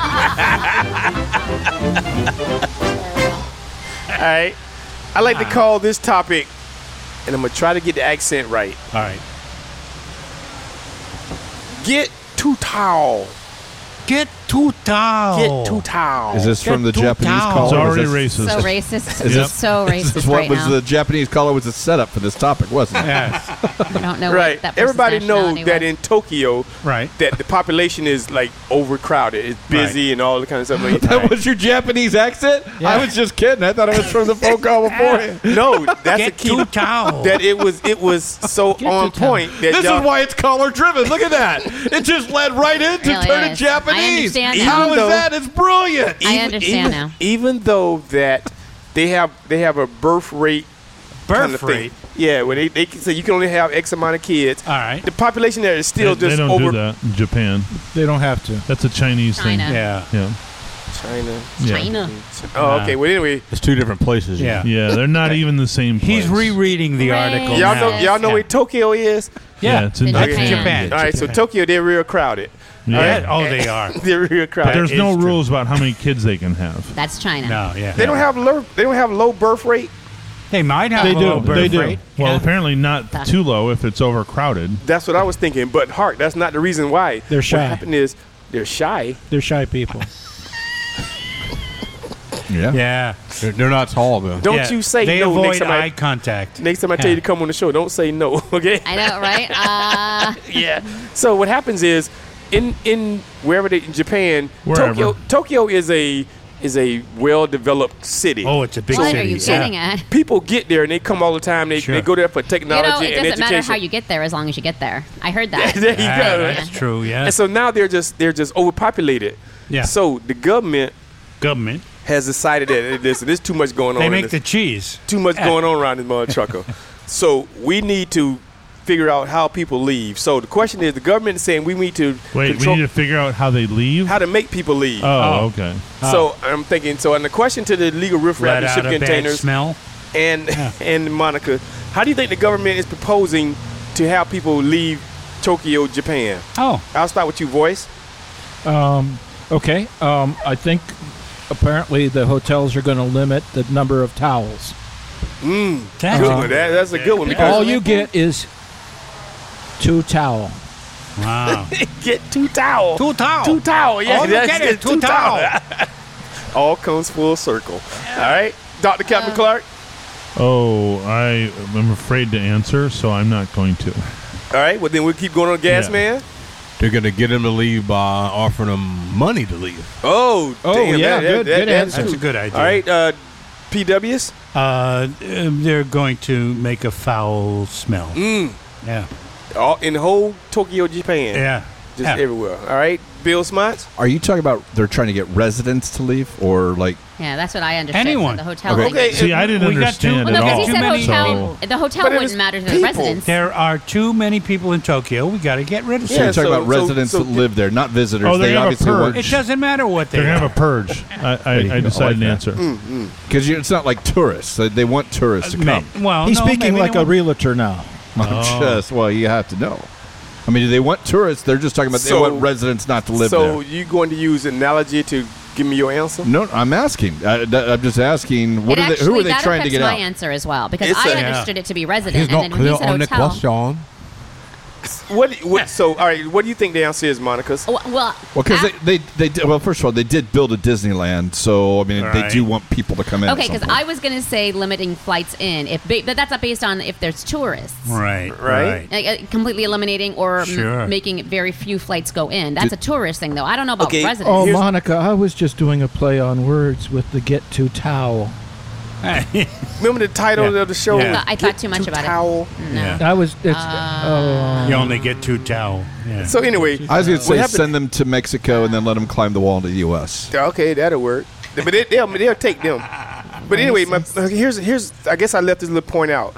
D: All right. I like to call this topic, and I'm gonna try to get the accent right.
F: All right.
D: Get too tall.
F: Get too tall.
D: Get too tall.
H: Is this
F: Get
H: from the
F: too
H: Japanese
F: tall.
H: caller?
E: It's already
H: Was this-
E: racist.
J: So racist.
H: Is
J: It's
H: this-
J: so
H: This
J: racist
H: is what
J: right
H: was
J: now.
H: the Japanese caller was the setup for this topic, wasn't it?
F: Yes.
J: I don't know
D: Right.
J: what that person's
D: Everybody knows
J: nationality
D: that
J: was.
D: in Tokyo,
F: Right.
D: that the population is like overcrowded. It's busy and all the kind of stuff. Like
H: That was your Japanese accent? I was just kidding. I thought it was from the phone call beforehand.
D: No, that's
F: Get
D: the key.
F: too tall.
D: That it was it was so
J: Get
D: on
J: too tall.
D: point that
H: This
D: y'all-
H: is why it's caller driven. Look at that. It just led right into
J: Really
H: turning
J: is. I
H: Japanese.
J: understand
H: How
D: now.
H: is that? It's brilliant.
J: I understand
D: even,
J: now.
D: Even though that they have they have a birth rate kind
F: Birth
D: of thing.
F: rate.
D: Yeah, when they, they can say you can only have X amount of kids.
F: All right.
D: The population there is still
E: they,
D: just
E: they don't
D: over
E: do that in Japan.
G: They don't have to.
E: That's a Chinese
J: China.
E: thing.
F: Yeah.
E: Yeah.
D: China.
E: Yeah.
J: China.
D: Oh, okay. Well, anyway,
I: It's two different places.
F: Yeah.
E: Yeah, they're not even the same place.
F: He's rereading the
J: Right.
F: article.
D: y'all
J: Yes.
D: know
F: now.
D: y'all know
F: Yeah.
D: where Tokyo is.
E: Yeah,
F: Yeah.
E: it's in
J: In
F: That's
E: Japan.
J: Japan.
F: Japan.
D: All right, so
F: Japan.
D: Tokyo they're real crowded.
E: Yeah.
F: Yeah. Oh, they are.
D: They're real crowded.
E: But there's
F: That
E: no
F: is true.
E: rules about how many kids they can have.
J: That's China.
F: No, yeah.
D: They don't have low. They don't have low birth rate.
F: They might have
E: They
F: a low
E: do.
F: birth
E: They do.
F: rate.
E: Well,
F: Yeah.
E: apparently not too low if it's overcrowded.
D: That's what I was thinking. But Hart, that's not the reason why.
G: They're shy.
D: What happened is they're shy.
G: They're shy people.
H: Yeah.
F: Yeah.
I: They're, they're not tall, though.
D: Don't
F: Yeah.
D: you say
F: they
D: no
F: avoid
D: next time I
F: eye contact.
D: next time I tell
F: Yeah.
D: you to come on the show. Don't say no. Okay.
J: I know, right? Uh,
D: Yeah. So what happens is, in in wherever they in Japan,
E: Wherever.
D: Tokyo Tokyo is a is a well developed city.
F: Oh, it's a big
J: what
F: city.
J: are you
F: yeah.
J: getting at?
D: People get there and they come all the time. They,
F: Sure.
D: they go there for
J: You
D: technology
J: know, it
D: and
J: doesn't
D: education.
J: matter how you get there as long as you get there. I heard that.
D: there you
F: Yeah,
D: go.
F: that's true. Yeah.
D: And so now they're just they're just overpopulated.
F: Yeah.
D: So the government
F: Government.
D: has decided that listen, there's too much going on.
F: They
D: in
F: make
D: this,
F: the cheese.
D: too much
F: Yeah.
D: going on around this mother trucker. So we need to figure out how people leave. So the question is, the government is saying we need to
E: Wait,
D: control
E: we need to figure out how they leave?
D: how to make people leave.
E: oh,
F: Oh.
E: okay.
D: So I'm thinking. So, and the question to the legal riffraff
F: Let
D: and
F: out
D: ship
F: a bad
D: containers
F: smell.
D: and and Monica, how do you think the government is proposing to have people leave Tokyo, Japan?
F: Oh.
D: I'll start with you, voice.
G: Um, okay. Um, I think apparently the hotels are going to limit the number of towels.
D: Mm,
G: That's
D: good
G: a-
D: one. That, that's a good one. Because
G: All you get is two towel.
F: Wow.
D: get two towel.
F: Two towel.
D: Two towel. Yeah,
F: All you
D: that's
F: get is
D: it,
F: two towel.
D: All comes full circle. All right, Doctor Captain Clark.
E: Oh, I am afraid to answer, so I'm not going to.
D: All right, well then we'll keep going on Gas
E: Yeah.
D: Man.
I: They're going to get him to leave by offering him money to leave.
D: Oh,
G: Oh,
D: damn,
G: yeah,
D: that-
G: good-
D: that-
G: good
D: that's
G: answer.
F: That's
D: true.
F: a good idea.
D: All right, uh, P Ws.
F: Uh, they're going to make a foul smell.
D: Mm.
F: Yeah.
D: All in the whole Tokyo, Japan.
F: Yeah.
D: Just
F: Yeah.
D: everywhere. All right, Bill Smots.
H: Are you talking about they're trying to get residents to leave, or like?
J: Yeah, that's what I understood.
F: Anyone.
J: The hotel.
H: Okay.
J: thing.
D: Okay,
E: See, I didn't
F: We got two-
E: understand
J: Well, no,
E: at
J: because
E: all.
J: he said
F: Too many
J: hotel.
E: So,
J: The hotel
D: But it
J: wouldn't
D: was
J: matter to the
D: people.
J: residents.
F: There are too many people in Tokyo. We got to get rid of
H: So
D: Yeah,
H: you're talking
D: so-
H: about
D: so-
H: residents
D: so-
H: that live there, not visitors.
E: Oh, they're
H: they
E: gonna have a
H: obviously want
E: purge.
F: It doesn't matter what they
E: they're going to
F: are.
E: have a purge. I, I, I
H: I
E: decided
H: like
E: an
H: that.
E: answer.
D: Mm.
H: because it's not like tourists. They, they want tourists to
F: May-
H: come.
F: Well,
G: He's
F: no,
G: speaking
F: maybe
G: like
F: they
G: a
F: won't.
G: realtor now.
H: I'm just well, you have to know. I mean, do they want tourists? They're just talking about
D: So-
H: they want residents not to live
D: So
H: there.
D: you going to use analogy to give me your answer?
H: No, I'm asking. I, I'm just asking. What
J: It
H: are they?
J: actually,
H: Who are they
J: that
H: trying to
J: affects
H: get
J: my
H: out?
J: answer as well because
D: It's
J: I
D: a-
J: understood it to be resident, and then when he said hotel.
I: question.
D: What? What? So, all right. What do you think the answer is, Monica's?
J: Well, well,
H: Well, because
J: af-
H: they, they, they did, well, first of all, they did build a Disneyland, so I mean, they
F: Right.
H: do want people to come in.
J: okay,
H: at some
J: because
H: point.
J: I was going to say limiting flights in, if ba- but that's not based on if there's tourists.
F: Right.
D: Right.
F: Right.
J: Like, uh, completely eliminating or m-
F: Sure.
J: making it very few flights go in. That's
H: Did-
J: a tourist thing, though. I don't know about
D: Okay.
J: residents.
G: Oh,
D: Here's-
G: Monica, I was just doing a play on words with the get to towel.
D: Remember the title
F: Yeah.
D: of the show?
F: Yeah.
J: I thought
D: Get
J: too much
D: to
J: about
D: towel.
J: it. No.
F: Yeah.
G: I was. It's.
J: Uh,
G: oh.
F: You only get two towel. Yeah.
D: So anyway,
H: I was going to
D: what
H: say
D: happened-
H: send them to Mexico and then let them climb the wall into the U S
D: Okay, that'll work. But they, they'll they'll take them. But anyway, my, here's here's I guess I left this little point out.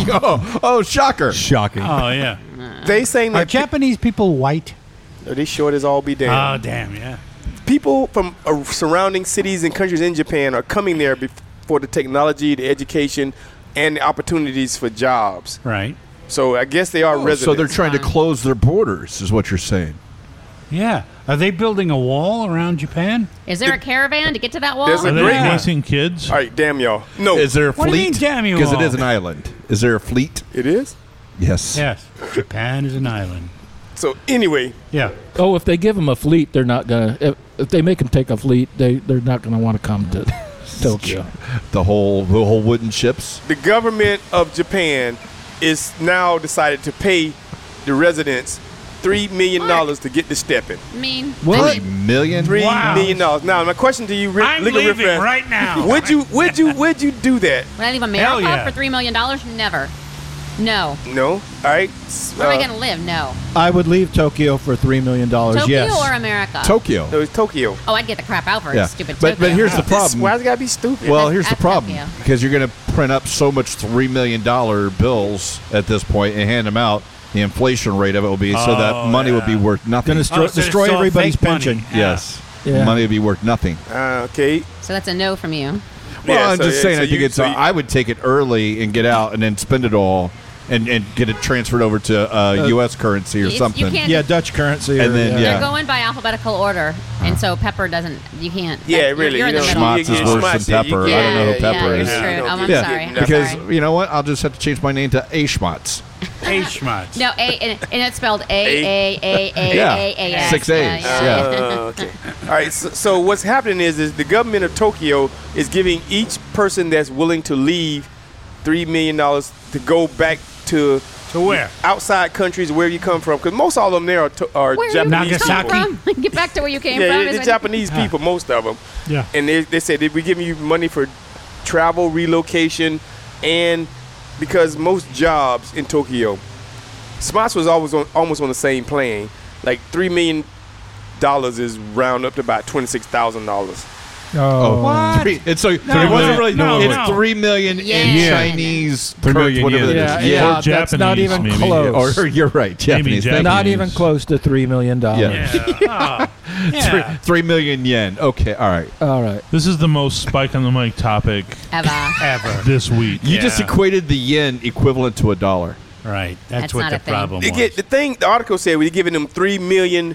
H: oh, oh, shocker!
I: Shocking.
F: Oh yeah.
D: They saying
F: Are
D: that pe-
F: Japanese people white?
D: they short as all be damned.
F: Oh damn. Yeah.
D: People from uh, surrounding cities and countries in Japan are coming there bef- for the technology, the education, and the opportunities for jobs.
F: Right.
D: So I guess they are
H: Oh, so
D: residents.
H: they're trying to close their borders, is what you're saying.
F: Yeah. Are they building a wall around Japan?
J: Is there a caravan to get to that wall?
D: There's a
E: Are they
D: great one.
E: racing kids?
D: All right, damn y'all. No,
H: Is there a
F: What do you mean,
H: fleet?
F: damn you
H: Because it
F: all?
H: is an island. Is there a fleet?
D: it is.
H: Yes.
F: Yes. Japan is an island.
D: So anyway,
F: Yeah.
G: Oh, if they give them a fleet, they're not gonna. If, if they make them take a fleet, they they're not gonna want to come to Tokyo.
H: The whole the whole wooden ships.
D: the government of Japan is now decided to pay the residents three million dollars to get to stepping.
J: I mean,
H: Three million.
D: Three
F: Wow.
D: million dollars. Now, my question to you, Rick,
F: I'm
D: legal
F: leaving
D: riffraff,
F: right now.
D: Would you? Would you? Would you do that?
J: would I leave
F: Hell
J: America
F: yeah.
J: for three million dollars? Never. No.
D: No. All right.
J: Where am I
D: Uh,
J: going to live? No.
G: I would leave Tokyo for three million dollars.
J: Tokyo
G: Yes.
J: or America?
H: Tokyo.
D: No, it's Tokyo.
J: Oh, I'd get the crap out for
H: Yeah.
J: stupid
H: But
J: Tokyo.
H: but here's the
D: This,
H: problem.
D: why's it gotta be stupid?
H: Well,
J: That's-
H: here's the
J: that's
H: problem
J: Tokyo.
H: because you're going to print up so much three million dollar bills at this point and hand them out. The inflation rate of it will be so that
F: Oh,
H: money will be
F: yeah.
H: worth nothing.
G: Gonna destroy,
F: Oh, so
G: destroy
F: it's all
G: everybody's
F: fake money.
G: pension.
F: Yeah.
H: Yes.
G: Yeah.
H: Money will be worth nothing.
D: Uh, okay.
J: So that's a no from you.
H: Well,
D: Yeah,
H: I'm
D: so-
H: just saying.
D: so
H: I think
D: you-
H: it's.
D: so
H: uh,
D: you-
H: I would take it early and get out, and then spend it all, and, and get it transferred over to uh, U S currency or
J: It's- you
H: something.
J: can't-
G: Yeah, Dutch currency.
H: And
G: or,
H: then,
G: yeah.
H: yeah.
J: They're going by alphabetical order, and so Pepper doesn't. You can't.
D: Yeah,
J: that- you're-
D: really.
J: You're in
D: you
J: the
D: know,
J: middle.
H: Schmatz
D: you
H: is
D: get
H: worse
D: Schmatz,
H: than
D: yeah, you
H: Pepper.
D: get-
H: I don't know who
J: yeah,
H: Pepper
J: yeah,
H: is.
J: it's true.
D: You know,
J: Oh, I'm
D: yeah.
J: sorry. I'm
H: Because
J: sorry.
H: you know what, I'll just have to change my name to A Schmatz.
F: A schmutz.
J: No, A and, and it's spelled A A A A
H: Yeah.
J: A A S.
H: Six A's, yeah.
D: Oh, okay. All right. So, so what's happening is, is the government of Tokyo is giving each person that's willing to leave three million dollars to go back to
F: To where?
D: outside countries where you come from, because most all of them there are, to, are
J: Where
D: Japanese
J: you come
F: Nagasaki.
J: from? Get back to where you came
D: Yeah,
J: from.
D: they're
J: is what-
D: Japanese people, most of them.
F: Yeah.
D: And they, they said, we're giving you money for travel, relocation, and because most jobs in Tokyo, Smots was always on, almost on the same plane. Like three million dollars is round up to about twenty-six thousand dollars.
G: Oh.
F: What?
H: Three, it's so, so
F: No,
H: it wasn't
F: no,
H: really.
F: no,
H: it's
F: no.
H: three million
J: Yen.
H: in Chinese,
I: Three
H: cur-
I: million
H: whatever
I: yen.
H: it is.
G: Yeah,
H: Yen.
G: yeah,
E: Or
G: that's
E: Japanese,
G: not even
E: maybe.
G: close.
H: Or you're right, Japanese.
E: Japanese.
G: Not even close to three million dollars.
H: Yeah.
F: Yeah. Oh,
H: Three,
F: yeah.
H: three million yen. Okay, all right.
G: All right.
E: This is the most Spike on the Mic topic
J: Ever.
F: Ever.
E: this week.
H: You just
F: Yeah.
H: equated the yen equivalent to a dollar.
F: Right. That's,
J: That's
F: what
J: not
F: the
J: a thing.
F: problem
D: They
F: was.
D: get, the thing, the article said we're giving them three million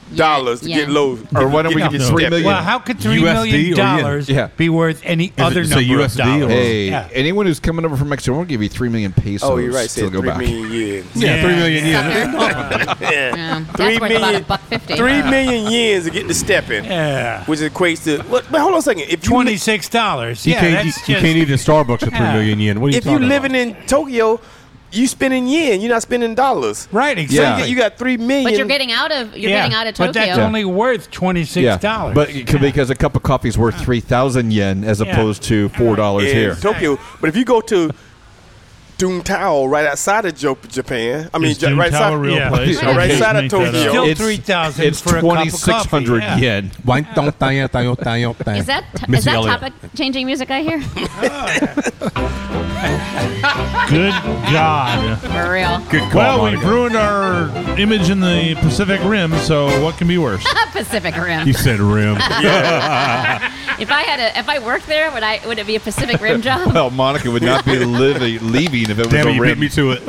D: dollars to
J: Yeah.
D: get low.
H: Or why don't we
D: get
H: give you
D: up
H: three
D: step
H: million?
D: in.
F: Well, how could three
I: U S D
F: million
I: or yen?
F: dollars
H: Yeah.
F: be worth any
I: it
F: other
I: say
F: number
I: U S D
F: of
I: or-
F: dollars?
H: Hey,
F: Yeah.
H: anyone who's coming over from Mexico, we'll give you three million pesos.
D: Oh, you're right.
H: to
D: Said
H: go
D: three
H: back.
D: million yens.
I: Yeah, three million yen.
J: Yeah.
D: Yeah.
J: That's
D: Three
J: worth about
D: million-
J: a buck fifty.
D: Three million yens to get the step in,
F: Yeah.
D: which equates to. What, but hold on a second. If you li-
F: Twenty-six dollars.
I: You
F: Yeah,
I: can't.
F: that's
I: You,
F: just,
I: you can't eat at Starbucks for three
F: Yeah.
I: million yen. What are you
D: if you
I: talking
D: living in Tokyo, you spending yen. You're not spending dollars.
F: right.
D: So
F: Exactly.
D: you, get, you got three million.
J: But you're getting out of you're
F: yeah.
J: getting out of
F: But
J: Tokyo.
F: that's only worth twenty-six dollars.
H: But it could- because a cup of coffee is worth three thousand yen as
F: Yeah.
H: opposed to four dollars
D: in
H: here.
D: Tokyo. But if you go to Dungtao, right outside of Jo- Japan, I mean,
E: Is
D: ja- right
E: Dungtao
D: outside,
E: a real
F: Yeah.
E: place?
D: right
E: Okay,
D: outside of
E: make that up.
D: Tokyo.
F: Still
H: It's-
F: three thousand
H: It's
F: for a cup of
H: twenty-six hundred
F: coffee. Yeah.
H: yen.
J: Is that is
I: Missy
J: that
I: Elliott.
J: topic changing music I hear?
E: Good God.
J: For real.
I: Good call,
E: Well,
I: Monica.
E: we've ruined our image in the Pacific Rim, so what can be worse?
J: Pacific Rim.
I: You said rim.
J: If I had a if I worked there, would I would it be a Pacific Rim job?
H: Well, Monica would not be living, leaving if it was
I: Damn
H: a
I: it, you
H: rim.
I: beat me to it.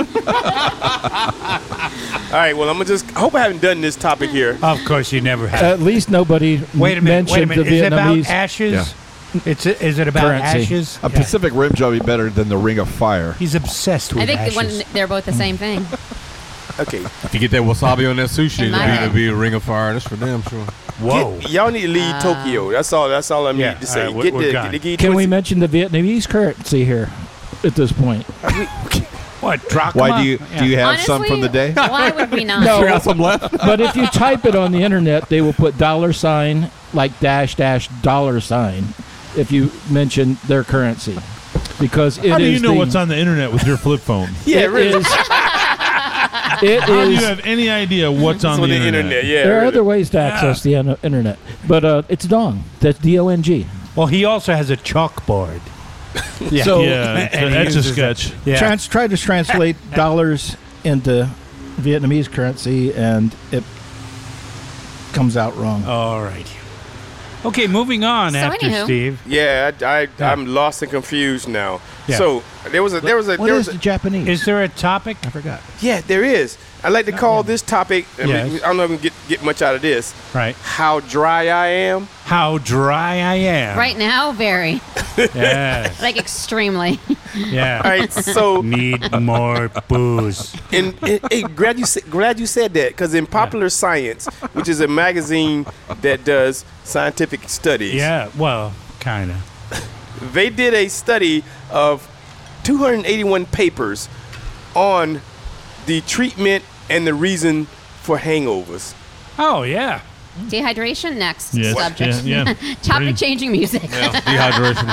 D: All right, well, I'm gonna just. I hope I haven't done this topic here.
F: Of course, you never have.
G: At least nobody
F: wait a minute.
G: mentioned
F: Wait a minute.
G: the
F: Is it about
G: Vietnamese.
F: ashes?
H: Yeah.
F: It's is it about
G: Currency.
F: ashes?
H: A Pacific Rim job would be better than the Ring of Fire.
F: He's obsessed with
J: I think
F: ashes.
J: the one, they're both the same thing.
D: Okay,
I: If you get that wasabi on that sushi,
J: In
I: it'll
J: my
I: be,
J: head.
I: it'll be a ring of fire. That's for damn sure.
F: Whoa.
D: Get- y'all need to leave Tokyo. That's all. That's all I need
F: Yeah,
D: to say.
F: all right,
D: get
F: we're
D: the,
F: gone.
D: get the
G: Can we mention the Vietnamese currency here at this point?
F: What? Drachma?
H: Why do you do you have some
J: Honestly,
H: from the day?
J: Why would we not?
G: No.
I: We got some left.
G: But if you type it on the internet, they will put dollar sign, like dash dash dollar sign, if you mention their currency. Because it is
E: How do you know
G: the,
E: what's on the internet with your flip phone?
D: Yeah,
G: it
D: really.
G: is- it
E: How do you
G: is-
E: have any idea what's on
D: on
E: the,
D: the internet. Yeah,
G: there are
D: really.
G: other ways to access the in- internet, but uh, it's Dong. That's D O N G.
F: Well, he also has a chalkboard. Yeah.
G: So
E: Yeah,
F: And he
E: that's a
F: uses
E: sketch.
F: Yeah.
G: trans- try to translate dollars into Vietnamese currency, and it comes out wrong.
F: All right. Okay, moving on
J: So
F: after
J: anywho.
F: Steve.
D: Yeah, I, I, I'm lost and confused now.
F: Yeah.
D: So there was a there was a
G: What
D: there
G: is
D: was
G: the
D: a,
G: Japanese?
F: Is there a topic?
G: I forgot.
D: yeah there is. I like to call this topic. I, mean,
F: Yes.
D: I don't know if we can get get much out of this.
F: Right.
D: How dry I am.
F: How dry I am.
J: Right now, very
F: Yes.
J: like extremely.
F: Yeah.
D: All right, so
F: Need more booze.
D: in, in, hey, glad you sa- glad you said that because in Popular Science, which is a magazine that does scientific studies,
F: Yeah. Well, kind of.
D: they did a study of two hundred eighty-one papers on the treatment and the reason for hangovers.
F: Oh yeah.
J: Dehydration next
E: Yes,
J: subject.
E: yeah, yeah.
J: Topic
E: Pretty-
J: changing music.
I: Dehydration.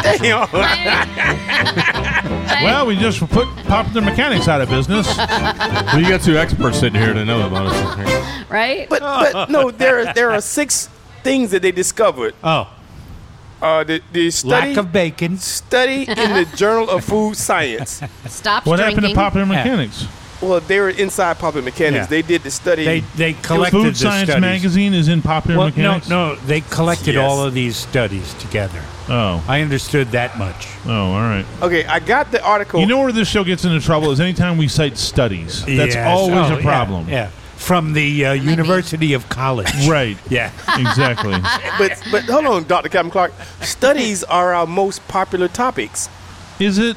E: Well, we just put popular mechanics out of business.
I: Well, you got two experts sitting here to know about it.
J: right?
D: But but no, there there are six things that they discovered.
F: Oh.
D: Uh, the the study
F: Lack of bacon.
D: study in the Journal of Food Science.
J: Stop
E: What
J: drinking.
E: happened to popular mechanics?
D: Well, they were inside Popular Mechanics.
F: Yeah.
D: They did the study.
F: They they collected
E: Food
F: the
E: Science
F: studies.
E: magazine is in popular
F: Well,
E: mechanics.
F: no, no, they collected
D: Yes.
F: all of these studies together.
E: Oh,
F: I understood that much.
E: oh, all right.
D: Okay, I got the article.
E: You know where this show gets into trouble is anytime we cite studies. That's
F: Yes.
E: always
F: Oh,
E: a problem.
F: Yeah, yeah. From the uh, University of College.
E: Right.
F: Yeah.
E: Exactly.
D: but but hold on, Doctor Captain Clark. Studies are our most popular topics.
E: Is it?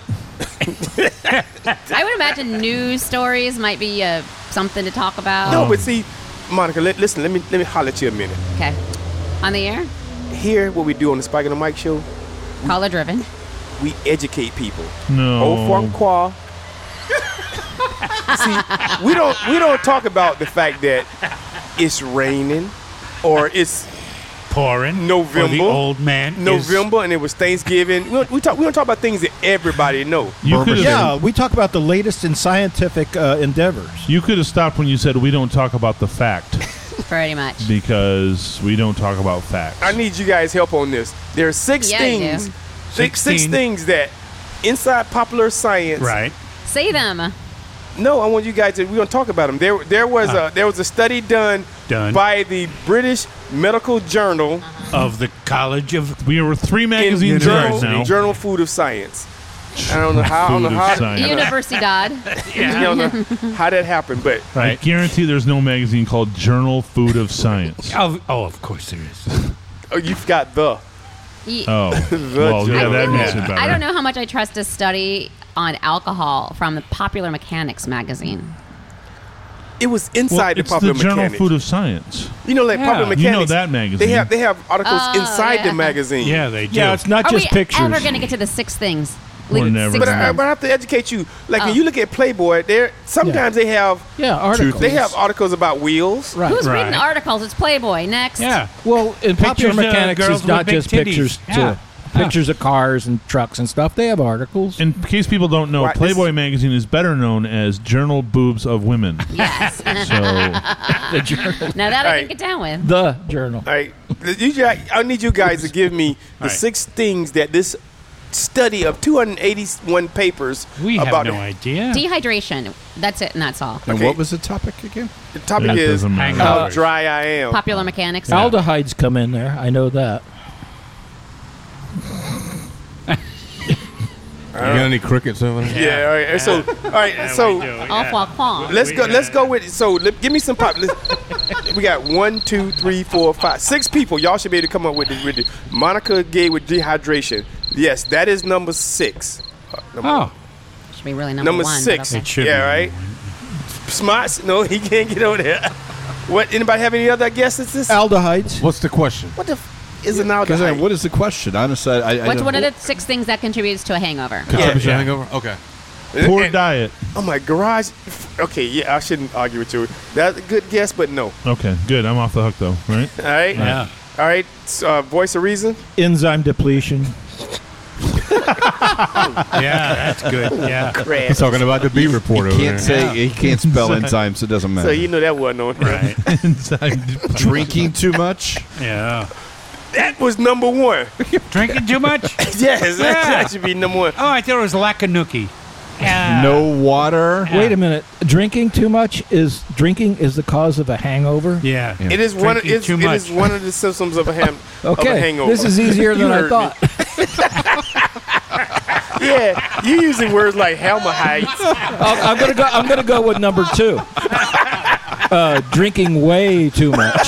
J: I would imagine news stories might be uh, something to talk about.
D: No, but see, Monica, li- listen. Let me let me holler at you a minute.
J: Okay. On the air?
D: Here, what we do on the Spike and the Mike show,
J: Caller driven.
D: we educate people.
E: No.
D: Au francois. See, we don't we don't talk about the fact that it's raining or it's
F: Pouring.
D: November.
F: Or the old man. is-
D: November and it was Thanksgiving. We don't, we, talk, we don't talk about things that everybody know.
E: You could have
G: Yeah, we talk about the latest in scientific uh, endeavors.
E: you could have stopped when you said we don't talk about the fact
J: Pretty much.
E: because we don't talk about facts.
D: I need you guys' help on this. There are six
J: Yeah, you
D: things,
J: do.
D: six, six
F: Sixteen.
D: things that inside Popular Science.
F: Right.
J: Say them.
D: No, I want you guys to. We're gonna talk about them. There, there was
F: Ah.
D: a there was a study done,
F: Done.
D: by the British Medical Journal
F: Of the College of.
E: we are three
D: in
E: magazines
D: Journal,
E: right now.
D: Journal Food of Science.
E: much.
D: I don't know how. I don't know
E: food of
D: how.
E: science.
J: Universidad.
D: I don't know how that happened, but
E: I guarantee there's no magazine called Journal Food of Science.
F: Oh, oh, of course there is.
D: oh, you've got the.
J: Ye-
E: Oh,
D: The
E: well, yeah,
D: journal.
E: that
J: I
E: makes
J: really-
E: it better.
J: I don't know how much I trust a study on alcohol from the Popular Mechanics magazine.
D: It was
E: Well,
D: inside the
E: it's
D: Popular
E: the Journal
D: Mechanics.
E: Food of Science.
D: You know, like
F: Yeah.
D: Popular
E: You
D: Mechanics.
E: know that magazine.
D: They have they have articles
J: Oh,
D: inside
J: yeah.
D: the magazine.
F: Yeah, they do.
G: Yeah, it's not
J: Are
G: just
J: we
G: pictures.
J: ever going to get to the six things?
E: We're
J: Like,
E: never
J: six
D: But I,
E: gonna-
J: things.
D: but I have to educate you. Like when
J: Oh.
D: you look at Playboy, there sometimes they have
G: yeah, articles.
D: they have articles about wheels.
G: Right.
J: Who's
F: Right.
J: reading articles? It's Playboy. Next.
F: Yeah.
G: Well, in Popular
F: Pictures of
G: Mechanics,
F: girls
G: it's not
F: with big
G: just
F: titties.
G: pictures.
F: Yeah.
G: To, pictures of cars and trucks and stuff. They have articles.
E: In case people don't know,
D: Right, this
E: Playboy
D: is-
E: magazine is better known as Journal Boobs of Women.
J: Yes.
E: So
G: The journal.
J: Now that I
D: Right.
J: can get down with.
G: The journal.
D: All right, you, guys- I need you guys to give me the
F: Right.
D: six things that this study of two hundred eighty-one papers
F: We have
D: about
F: no
D: the,
F: idea.
J: Dehydration. That's it, and that's all.
H: And
D: Okay.
H: what was the topic again?
D: the topic
E: It
D: is
E: doesn't matter.
D: how
F: Hangovers.
D: dry I am.
J: Popular Mechanics.
G: Aldehydes come in there. I know that.
I: You got any crickets over there?
D: Yeah, all right. So, all right. So,
J: Au revoir.
D: let's go. Let's go with. So, let, give me some pop. let's- we got one, two, three, four, five, six people. Y'all should be able to come up with the, with the Monica gay with dehydration. Yes, that is number six. Uh, number,
F: Oh,
J: Should be really number,
D: number
J: one. but
D: six.
J: okay.
F: it should
D: Yeah,
F: be.
D: right. Smarts. No, he can't get over there. What? Anybody have any other guesses? This?
G: Aldehydes.
I: What's the question?
D: What the f- is an
H: Because
D: aldehyde?
H: what is the question? Honestly, I, I, I
J: What's
H: don't-
J: one of the six things that contributes to a hangover?
I: Contributes to hangover? Okay.
E: poor
D: And-
E: diet.
D: Oh my garage. Okay, yeah, I shouldn't argue with you. That's a good guess, but no.
E: Okay, good. I'm off the hook though, right?
D: All right.
F: Yeah.
D: All right. So, uh, voice of reason.
G: Enzyme depletion.
F: Yeah, that's good. Yeah.
I: He's talking about the B report
H: He
I: over
H: can't
I: there.
H: say he can't spell enzymes, so it doesn't matter.
D: So you know that wasn't on.
F: Right.
H: Drinking too much.
F: Yeah.
D: That was number one.
F: Drinking too much?
D: Yes, that,
F: Yeah.
D: that should be number one.
F: Oh, I thought it was Lakanuki. Yeah.
H: No water.
G: Wait a minute. Drinking too much is drinking is the cause of a hangover.
F: Yeah.
D: It is one. Of,
F: Drinking
D: it's,
F: too
D: it
F: much.
D: is one of the symptoms of a, ham, of a
G: Okay,
D: hangover.
G: this is easier
D: You
G: than I
D: heard
G: thought.
D: me. Yeah, you using words like halmahides.
G: I'll- I'm gonna go. I'm gonna go with number two. Uh, drinking way too much.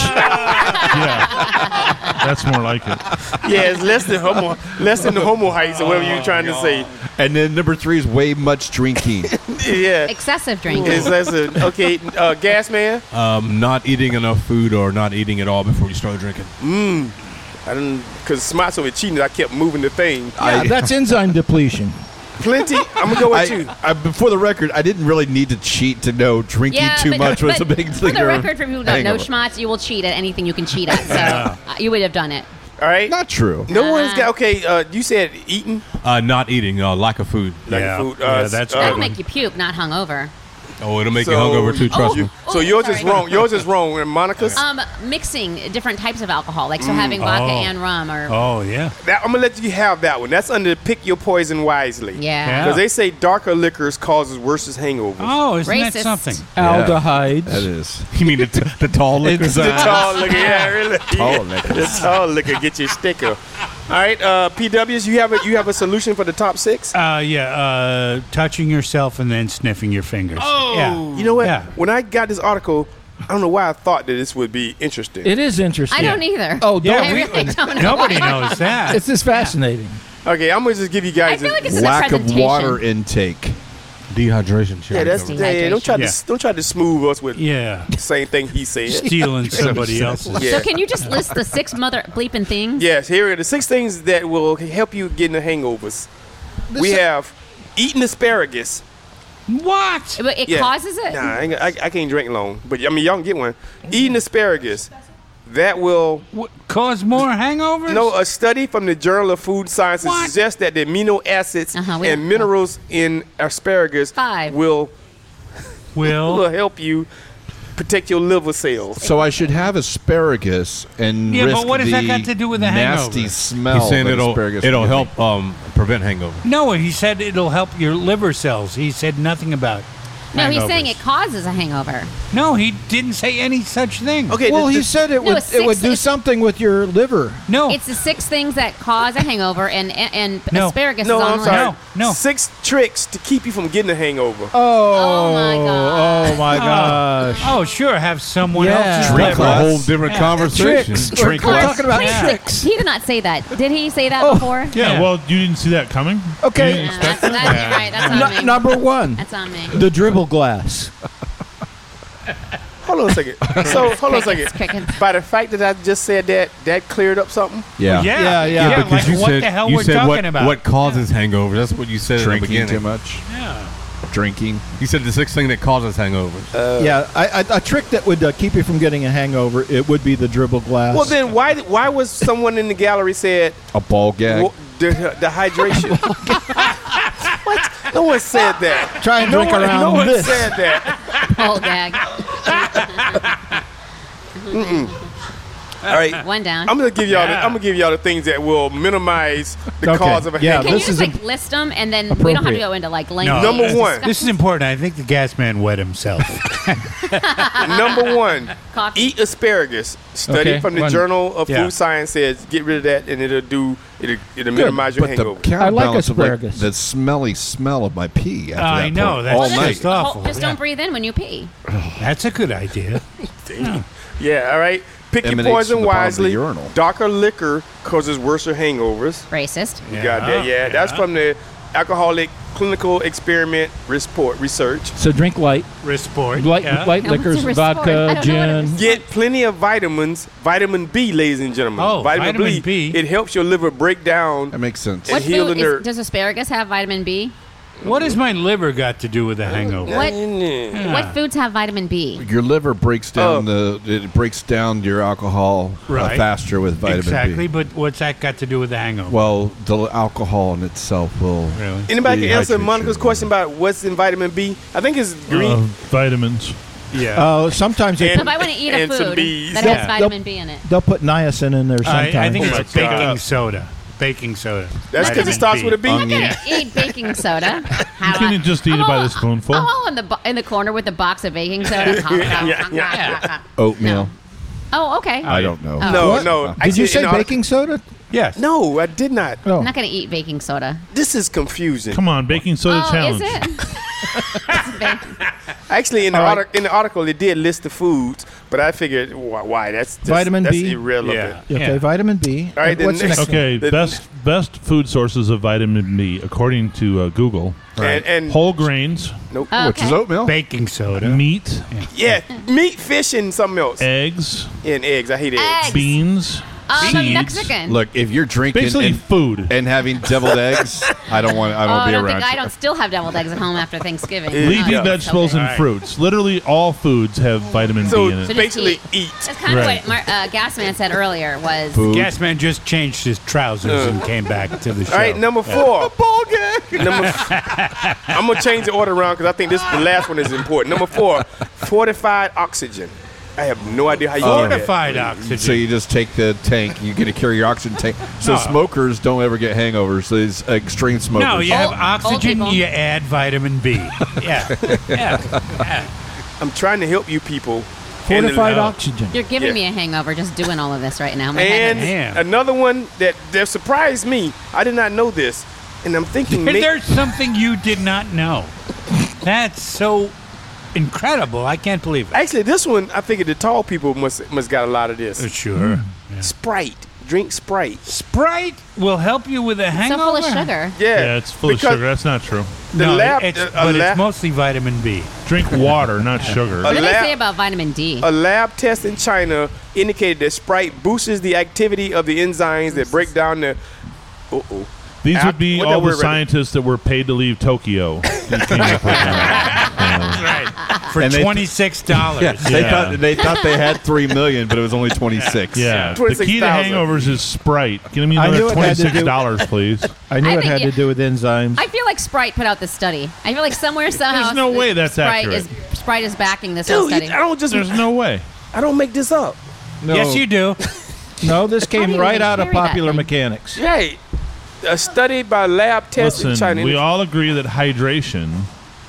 E: Yeah, that's more like it.
D: Yeah, it's less than homo, less than the homo heights or whatever you're trying to say.
H: And then number three is way much drinking.
D: Yeah,
J: Excessive drinking.
D: it's less than okay. Uh, gas man.
I: Um, not eating enough food or not eating at all before you start drinking.
D: Mmm. I didn't because smarts over cheating. I kept moving the thing.
G: Yeah, that's enzyme depletion.
D: Plenty. I'm gonna go with
H: I,
D: you.
H: I, before the record, I didn't really need to cheat to know drinking
J: yeah,
H: too
J: but,
H: much was
J: but
H: a big
J: for
H: thing.
J: the
H: or
J: record, for people who don't know,
H: hangover.
J: schmatz, you will cheat at anything you can cheat at. So uh, you would have done it.
D: All right.
H: Not true.
D: No one's got okay. Uh, you said eating.
I: Uh, not eating, uh, lack of food.
D: Like
F: Yeah.
D: food. Uh,
F: Yeah, that's
D: uh,
J: That'll make you puke, not hungover.
I: Oh, it'll make
D: So-
I: you hungover too, trust
J: Oh.
I: me.
D: So
J: Oh,
D: yours
J: sorry.
D: is wrong. Yours is wrong. And Monica's.
J: Um, mixing different types of alcohol, like so having vodka
F: Oh.
J: and rum, or
F: Oh, yeah.
D: That, I'm gonna let you have that one. That's under pick your poison wisely.
J: yeah.
F: Yeah.
D: Because they say darker liquors causes worse hangovers.
F: Oh, isn't
J: Racist.
F: that something?
G: Aldehydes.
H: That is.
I: You mean the, t- the tall liquors?
D: The tall liquor, yeah, really.
H: Tall liquor.
D: The tall liquor get your sticker. All right, uh, P Ws, you have a you have a solution for the top six?
F: Uh, yeah. Uh, touching yourself and then sniffing your fingers. Oh. Yeah.
D: You know what?
F: Yeah.
D: When I got this article, I don't know why I thought that this would be interesting.
G: It is interesting.
J: I don't either.
G: Oh, don't.
J: I really don't know.
F: Nobody knows that.
G: It's just fascinating.
D: Okay, I'm gonna just give you
J: I
D: guys.
J: feel
D: a-
J: like it's in
H: Lack
J: the
H: of
J: presentation.
H: water intake.
I: Dehydration.
D: yeah, that's
J: Dehydration.
D: yeah, don't try to
F: Yeah.
D: don't try to smooth us with
F: Yeah.
D: the same thing he said.
F: Stealing somebody else's.
D: Yeah.
J: So can you just list the six mother bleeping things?
D: Yes, here are the six things that will help you get in the hangovers. We have eating asparagus.
F: What?
J: But it
D: Yeah.
J: causes it?
D: Nah, I, ain't- I, I can't drink long, but I mean y'all can get one. Eating asparagus, that will.
F: What, cause more hangovers?
D: No, a study from the Journal of Food Sciences
F: What?
D: suggests that the amino acids
J: Uh-huh, we-
D: and minerals in asparagus
J: Five.
D: will
F: Will.
D: will help you protect your liver cells.
H: So I should have asparagus and
F: Yeah, but
H: risk
F: what has
H: the
F: that got to do with the
H: nasty
F: hangover?
H: smell.
I: He's saying
H: that
I: it'll
H: asparagus
I: it'll
H: will give
I: help um, prevent hangover.
F: No, he said it'll help your liver cells. He said nothing about it.
J: No, he's
F: hangovers.
J: saying it causes a hangover.
F: No, he didn't say any such thing.
D: Okay.
G: Well,
D: the-
G: he
D: the-
G: said it
J: No,
G: would
J: it's
G: it would
J: six-
G: do
J: it's-
G: something with your liver.
F: No.
J: It's the six things that cause a hangover, and and, and
F: No.
J: asparagus
D: No,
J: is on
D: I'm
J: the
D: sorry.
J: list.
F: No, no.
D: Six tricks to keep you from getting a hangover.
G: Oh,
J: my God.
G: Oh my gosh!
F: Oh, sure. Have someone
G: Yeah.
F: else's
H: Drink
F: liver.
H: a whole different
F: Yeah.
H: conversation.
G: Tricks.
H: Drink
G: We're
H: less.
G: talking about
J: Wait,
G: tricks.
J: He did not say that. Did he say that
G: Oh.
J: before?
E: Yeah,
F: Yeah.
E: well, you didn't see that coming?
G: Okay.
E: You didn't
J: Yeah,
E: expect
J: that's,
E: that?
J: that's
F: Yeah.
J: right. That's on
G: Nu-
J: me.
G: number one,
J: That's on me.
G: the dribble glass.
D: Hold on a second. So hold on a
J: Crickets,
D: second.
J: crickets.
D: By the fact that I just said that, that cleared up something.
H: Yeah.
F: Yeah,
G: Yeah, yeah.
F: yeah.
I: because
F: like
I: you
F: what
I: said,
F: the hell
I: you
F: we're
I: said
F: talking
I: what,
F: about?
I: what causes hangovers. That's what you said in the
H: Drinking
I: beginning.
H: too much.
F: Yeah.
H: Drinking.
I: You said the sixth thing that causes hangovers.
G: yeah, I, I, a trick that would uh, keep you from getting a hangover. It would be the dribble glass.
D: Well, then why why was someone in the gallery said
H: A ball gag.
D: well, the, the hydration? What? No one said that.
G: Try and
D: no
G: drink
D: one,
G: around
D: no one
G: this.
D: said that.
J: Whole gag.
D: All right.
J: One down.
D: I'm gonna give y'all. The,
F: Yeah.
D: I'm gonna give y'all the things that will minimize the
G: Okay.
D: cause of a
G: Yeah,
D: hangover.
J: Can you
G: this
J: just
G: is
J: like list them, and then we don't have to go into like length.
F: No.
D: Number one.
F: This is important. I think the gas man wet himself.
D: Number one,
J: Coffee.
D: eat asparagus. Study
G: Okay,
D: from the
G: one.
D: Journal of
F: Yeah.
D: Food Science says get rid of that, and it'll do it'll, it'll minimize your
H: But the
D: hangover.
H: counterbalance of like
G: asparagus.
H: the smelly smell of my pee after
F: I
H: that
F: know,
H: point,
F: that's
H: all
J: Well, then
H: night.
F: just awful.
J: oh, just
F: Yeah.
J: don't breathe in when you pee.
F: That's a good idea.
D: Yeah, all right. Pick your
H: Emanates
D: poison
H: from the bottom of the
D: wisely.
H: urinal.
D: Darker liquor causes worse hangovers.
J: Racist.
D: You got that? Yeah, that's from the Alcoholic Clinical Experiment Report Research.
G: So drink light,
F: Resport.
G: light,
F: yeah.
G: light
J: Yeah, what's
G: liquors,
J: a resport? I
G: vodka,
J: don't know what it
G: gin.
J: is.
D: Get plenty of vitamins. Vitamin B, ladies and gentlemen.
F: Oh, vitamin B.
D: It helps your liver break down
H: That makes sense.
D: and
J: What
D: heal the
J: food is,
D: nerve.
J: does asparagus have vitamin B?
F: What has my liver got to do with a hangover?
J: What
D: Yeah.
J: what foods have vitamin B?
H: Your liver breaks down
D: Oh.
H: the it breaks down your alcohol uh,
F: Right.
H: faster with vitamin
F: exactly,
H: B.
F: but what's that got to do with the hangover?
H: Well, the alcohol in itself will.
F: really?
D: Anybody can answer
H: Dehydrate
D: Monica's
H: you.
D: question about what's in vitamin B? I think it's green.
E: Uh, vitamins.
F: Yeah.
G: Uh, sometimes they
D: And-
J: So if I want to eat a
D: and some
J: food
D: bees.
J: that
F: Yeah.
J: has vitamin B in it,
G: they'll put niacin in there sometimes.
F: I, I think
D: Oh
F: it's
D: my
F: baking
D: God.
F: soda. Baking soda.
D: That's because
F: Vitamin
D: it starts
F: B.
D: with a B.
J: I'm not gonna eat baking soda. How
E: You can just eat
J: I'm
E: it by
J: all-
E: the spoonful.
J: I'm all in the bo- in the corner with the box of baking soda.
D: Yeah, yeah,
H: Oatmeal.
J: Oh, okay.
H: I don't know.
J: Oh.
D: No,
G: What?
D: no.
G: Did
D: Actually,
G: you say
D: in the article-
G: baking soda?
F: Yes.
D: No, I did not.
G: Oh.
J: I'm not gonna eat baking soda.
D: This is confusing.
E: Come on, baking soda
J: oh,
E: challenge.
J: is it? It's baking.
D: Actually, in the,
G: All right.
D: artic- in the article, it did list the foods, but I figured why? why? That's just,
G: Vitamin
D: that's
G: B?
D: irrelevant.
F: Yeah.
G: Okay, vitamin B.
D: All right,
G: And
D: the
G: what's the
D: next-
G: next one?
E: Okay,
D: The-
E: best best food sources of vitamin B according to uh, Google.
D: And, and
E: Whole grains,
D: nope.
J: Oh,
H: Which is
J: okay.
H: oatmeal.
F: Baking soda.
E: meat,
D: Yeah, meat, fish, and something else.
E: eggs,
D: And eggs. I hate eggs.
J: Eggs.
E: beans,
J: Um,
E: seeds.
J: Mexican.
H: Look, if you're drinking
E: Basically
H: and,
E: food.
H: and having deviled eggs, I don't want. I
J: oh,
H: don't
J: I
H: be
J: don't
H: around.
J: think I
H: you.
J: don't still have deviled eggs at home after Thanksgiving.
E: Leafy
J: Oh,
E: vegetables
J: so
E: and
J: good.
E: fruits. Literally all foods have vitamin
D: So
E: B in
J: So
E: it.
J: just
D: basically,
J: eat.
D: eat.
J: That's kind of
E: Right.
J: what Mar- uh, Gasman said earlier was.
H: Food.
F: Gasman just changed his trousers and came back to the show.
D: All right, number
F: Yeah.
D: four. Ball gag. Number. F- I'm gonna change the order around because I think this the last one is important. Number four, fortified oxygen. I have no idea how you get that.
F: Fortified oxygen.
H: So you just take the tank. You get to carry your oxygen tank. So
F: No.
H: smokers don't ever get hangovers. These extreme smokers.
F: no, you have
J: Old- old
F: oxygen,
J: people.
F: you add vitamin B. Yeah. yeah. yeah.
D: I'm trying to help you people.
G: Fortified
D: And-
G: oxygen.
J: You're giving
D: Yeah.
J: me a hangover just doing all of this right now. My head
D: And
J: hurts.
F: Man.
D: another one that, that surprised me. I did not know this, and I'm thinking. may-
F: There's something you did not know. That's so incredible. I can't believe it.
D: Actually, this one I think the tall people must must got a lot of this.
F: Uh, Sure. Yeah.
D: Sprite. Drink Sprite.
F: Sprite will help you with a
J: It's so
F: hangover.
J: full of sugar.
D: Yeah,
E: Yeah, it's full of
D: because
E: sugar. That's not true.
D: The
F: no,
D: lab,
F: it's,
D: a- a
F: but
D: lab-
F: it's mostly vitamin B.
E: Drink water, not sugar.
J: What do they
D: lab-
J: say about vitamin D?
D: A lab test in China indicated that Sprite boosts the activity of the enzymes that break down the. Uh oh.
E: These
D: Ap-
E: would be
D: what that
E: all the
D: word right
E: scientists that were paid to leave Tokyo. They came up with that. Yeah.
F: For
H: And they-
F: twenty-six dollars.
H: Yeah, they
E: Yeah.
H: thought they thought they had three million, but it was only twenty six.
E: Yeah, the
D: twenty-six
E: key to
D: thousand.
E: hangovers is Sprite. Give me
G: I knew
E: another
G: it had to
E: twenty-six
G: do-
E: dollars, please.
G: I knew
J: I
G: it
J: think
G: had
J: you-
G: to do with enzymes.
J: I feel like Sprite put out the study. I feel like somewhere somehow
E: There's no way that's
J: Sprite
E: accurate.
J: is Sprite is backing this whole
D: Dude,
J: study.
D: I don't just.
E: There's no way.
D: I don't make this up.
G: no,
F: Yes, you do.
G: No, this
J: do
G: came
J: you
G: right
J: even
G: out of
J: carry that
G: Popular
J: thing?
G: Mechanics.
D: Right. A study by lab tests in
E: Listen,
D: China.
E: we all agree that hydration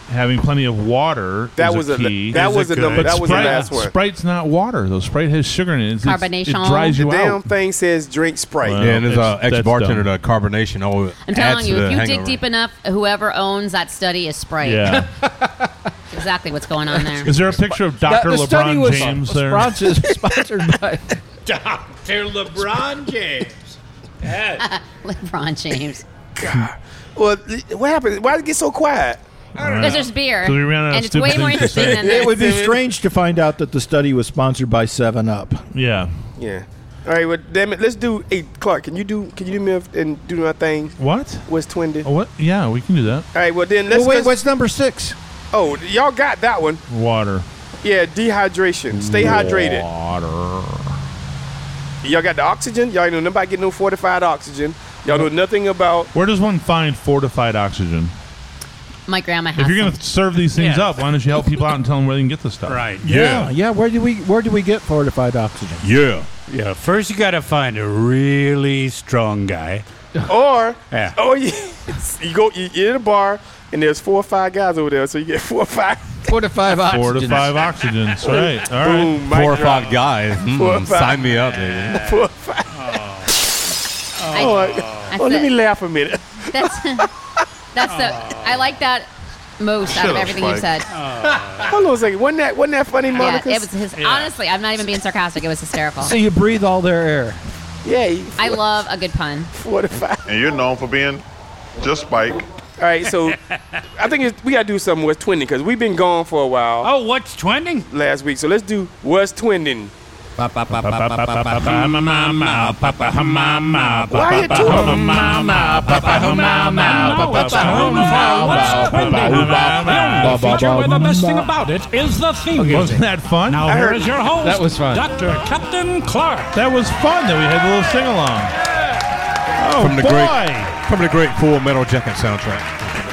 E: having plenty of water
D: That
E: is
D: was
E: a
D: a-
E: key.
D: that
E: Is
D: was
E: a
D: a number-
E: good-
D: that
E: But
D: was the
E: Sprite-
D: last one.
E: Sprite's not water, though. Sprite has sugar in it. It's, it's, it
J: Carbonation.
E: dries you
D: The damn
E: out.
D: thing says drink Sprite.
E: Well,
I: Yeah, and there's a
E: it's- that's
I: ex-bartender
E: dumb.
I: to carbonation. Oh,
J: I'm
I: adds
J: telling
I: to
J: you,
I: the
J: if you dig
I: hangover.
J: deep enough, whoever owns that study is Sprite.
E: Yeah.
J: That's exactly what's going on there.
E: Is there a picture of Doctor
G: the study
E: LeBron
G: was
E: James there?
G: sponsored, sponsored by
F: Doctor LeBron James.
J: LeBron James.
D: God. Well, what happened? Why did it get so quiet?
J: Because there's beer.
E: So we ran out of
J: and it's
E: stupid
J: way more
E: things to
J: interesting
E: say.
J: than
G: It would
J: this.
G: be strange to find out that the study was sponsored by seven up.
E: Yeah.
D: Yeah. All right. Well, damn it. Let's do. Hey, Clark, can you do? Can you do me a, and do my thing?
E: What?
D: What's twined?
E: Oh, what? Yeah, we can do that.
D: All right. Well, then let's.
G: Well, wait,
D: let's-
G: what's number six?
D: Oh, y'all got that one.
E: Water.
D: Yeah, dehydration. Stay hydrated.
E: Water.
D: Y'all got the oxygen. Y'all ain't know nothing about getting no fortified oxygen. Y'all know nothing about.
E: Where does one find fortified oxygen?
J: My grandma has
E: If you're going
J: some.
E: to serve these things
F: Yeah.
E: up, why don't you help people out and tell them where they can get this stuff?
F: Right.
G: Yeah, yeah. Where do we where do we get fortified oxygen?
I: Yeah.
F: Yeah. First, you got to find a really strong guy.
D: Or,
F: Yeah.
D: oh yeah, you go you, you're in a bar and there's four or five guys over there, so you get four or five.
G: Four to five oxygen.
E: Four to five oxygen. That's right. All right.
D: Boom, mic
I: Four or
D: drop.
I: five guys. Mm,
D: Four or five.
I: sign me up, baby.
D: Four or five.
J: I-
D: Oh,
J: that's
D: oh, let
J: the-
D: me laugh a minute.
J: That's that's the. I like that most out
N: Shut
J: of
N: up,
J: everything you
N: Spike.
J: said.
D: Hold on a second. Wasn't that wasn't that funny,
J: Yeah,
D: Monica?
J: it was his. Honestly, I'm not even being sarcastic. It was hysterical.
G: So you breathe all their air.
D: Yeah, you-
J: I love a good pun.
D: four to five.
N: And you're known for being just Spike.
D: All right, so I think it's, we gotta do something with twinning because we've been gone for a while
F: Oh, what's twinning?
D: last week. So let's do what's twinning. Why are you two of them?
F: Feature where the best thing about it is the theme music.
E: Wasn't that fun?
F: Now
D: I
F: here
D: heard-
F: is your host,
G: That was fun.
F: Doctor Captain Clark.
E: That was fun that we had a little sing along. Oh,
I: From the
E: boy.
I: great, from the great Full Metal Jacket soundtrack.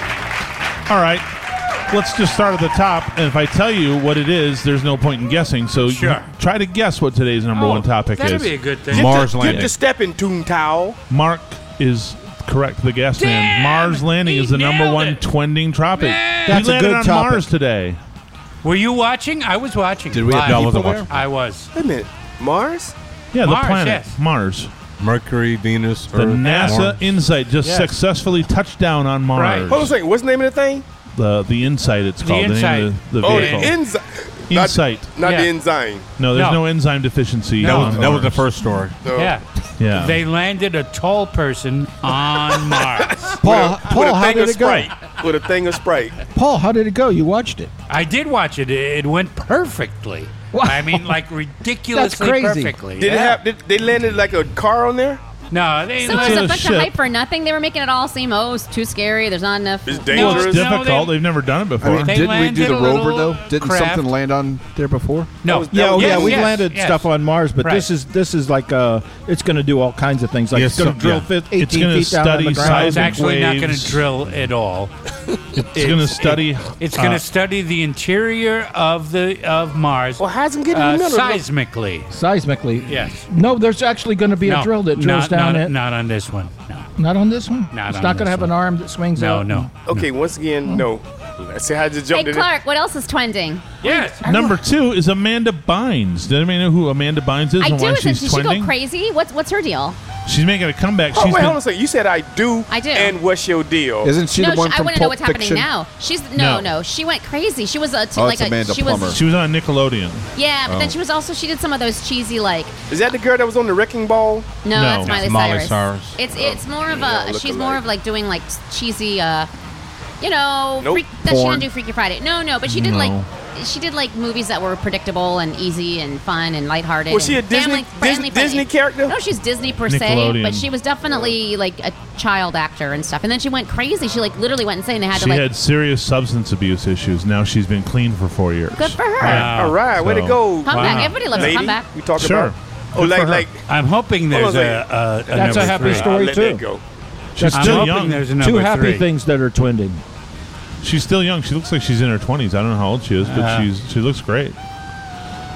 E: All right. Let's just start at the top. And if I tell you what it is, there's no point in guessing. So
F: Sure.
E: you try to guess what today's number
F: Oh,
E: one topic
F: that'd
E: is.
F: be a good thing.
D: Get
I: Mars
D: the,
I: landing.
D: Get the stepping tune towel.
E: Mark is correct, the guess man.
F: Damn!
E: Mars landing
F: He
E: is the number
F: nailed
E: one
F: it.
E: twending topic.
F: Man!
G: That's
E: we
G: a
E: landed
G: good
E: on
G: topic.
E: Mars today.
F: Were you watching? I was watching.
I: Did we-
F: Live.
I: No, I wasn't
F: People
I: watching.
F: there? I was.
D: Wait a minute. Mars?
E: Yeah,
F: Mars,
E: the planet.
F: yes.
E: Mars.
I: Mercury, Venus,
E: The
I: Earth,
E: NASA
I: Mars.
E: Insight just
F: Yes.
E: successfully touched down on Mars.
F: Right.
D: Hold on a second. What's the name of the thing?
E: The the Insight, it's
F: The
E: called. The, name
F: Insight.
E: of the, the
D: Oh,
E: vehicle.
D: the enzyme.
E: Insight.
D: Not, not
F: Yeah.
D: the enzyme.
E: No, there's
F: No.
E: no, enzyme deficiency.
I: That
E: on
I: was, that was the
E: Mars.
I: first story.
D: So,
F: Yeah.
E: Yeah.
F: They landed a tall person on Mars.
G: Paul,
D: with
G: Paul,
D: a
G: how
D: thing
G: did
D: of
G: it go?
D: Sprite. With a thing of Sprite.
G: Paul, how did it go? You watched it.
F: I did watch it. It went perfectly.
G: Wow.
F: I mean, like ridiculously
G: That's crazy.
F: perfectly.
D: Did it
F: Yeah.
D: have? Did they landed like a car on there?
F: No, they
J: So it was
F: landed.
J: a
E: a
J: bunch
E: ship.
J: of hype for nothing. They were making it all seem, oh, it's too scary. There's not enough.
D: It's
F: No,
D: dangerous.
E: It's
F: no,
E: difficult.
F: they-
E: They've never done it
H: I
E: before.
H: mean,
F: They
H: didn't we
F: landed
H: do the
F: a
H: rover
F: little
H: though? Didn't
F: craft.
H: something land on there before?
F: No,
D: was-
G: Yeah, oh,
F: Yes,
G: yeah, we
F: yes,
G: landed
F: yes.
G: stuff on Mars, but
F: Right.
G: this is this is like uh, it's going to do all kinds of things. Like
I: Yes,
G: it's going
I: so-
G: to drill
I: yeah.
G: fif-
E: It's
G: eighteen
E: gonna
G: feet down on the
E: study
G: ground.
E: seismic
F: It's actually not going to
E: waves.
F: drill at all.
E: It's going to study.
F: It's going to
E: uh,
F: study the interior of the of Mars
D: Well, how's it getting
F: uh,
D: in the middle?
F: seismically.
G: Seismically.
F: Yes.
G: No, there's actually going to be
F: no,
G: a drill that drills
F: not,
G: down
F: not,
G: it.
F: Not on this one. No.
G: Not on this one.
F: Not
G: it's
F: on
G: not going to
F: this
G: have
F: one.
G: an arm that swings
F: No,
G: out.
F: no.
D: Okay, once again, no. Let's see how you
J: Hey,
D: jumped in.
J: Clark, what else is twending?
F: Yes.
E: Number two is Amanda Bynes. Does anybody know who Amanda Bynes is
J: I
E: and
J: do.
E: why
J: Did
E: she's
J: she go
E: twending?
J: crazy? What's what's her deal?
E: She's making a comeback.
D: Oh,
E: She's
D: wait,
E: been-
D: hold on a second. You said I do.
J: I do.
D: And what's your deal?
H: Isn't she
J: no,
H: the one
J: she, I
H: from
J: want to know
H: Pulp
J: what's
H: Fiction?
J: happening now. She's no,
E: No.
J: no, She went crazy. She was a t-
H: Oh,
J: like
H: it's
J: a
H: Amanda
J: she
H: Plummer.
J: was
E: She was on Nickelodeon.
J: yeah, but
H: Oh.
J: then she was also she did some of those cheesy like
D: Is that the girl that was on the Wrecking Ball?
J: no,
E: No.
J: that's Miley,
I: That's Miley
J: Cyrus.
I: Cyrus.
J: It's it's more of
D: Yeah,
J: a
D: look
J: she's
D: alike.
J: more of like doing like cheesy uh you know
D: Nope.
J: freak, that she
H: Porn.
J: didn't do Freaky Friday. No, no, but she did
E: No.
J: like she did like movies that were predictable and easy and fun and lighthearted.
D: Was she a
J: and
D: Disney
J: family,
D: Disney,
J: family friendly.
D: Disney character?
J: No, she's Disney per se,
E: Nickelodeon.
J: but she was definitely like a child actor and stuff. And then she went crazy. She like literally went insane. They had
E: She
J: to like
E: had serious substance abuse issues. Now she's been clean for four years.
J: good for her.
F: Wow.
D: All right, way to
E: So-
D: go.
J: Comeback.
F: Wow.
J: Everybody loves
D: Lady,
J: a comeback.
D: we talking
E: Sure.
D: about. Oh,
E: Good
D: like
E: for her.
D: like.
F: I'm hoping
D: Hold
F: there's
D: on a
F: a, a, a
G: That's a
F: number
G: happy
F: three.
G: story.
D: I'll let
G: too.
D: that go.
E: She's
F: I'm
E: still
F: hoping
E: young.
F: there's a number
G: Two happy
F: three.
G: things that are twinding.
E: She's still young. She looks like she's in her twenties. I don't know how old she is, but
F: Uh.
E: she's she looks great.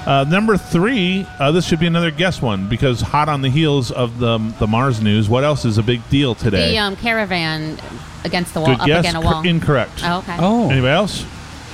E: Uh, number three, uh, this should be another guess one because hot on the heels of the the Mars news. What else is a big deal today?
J: The um, caravan against the wall,
E: Good
J: up
E: guess.
J: against a wall.
E: Cor- incorrect.
J: Oh, okay.
F: Oh.
E: Anybody else?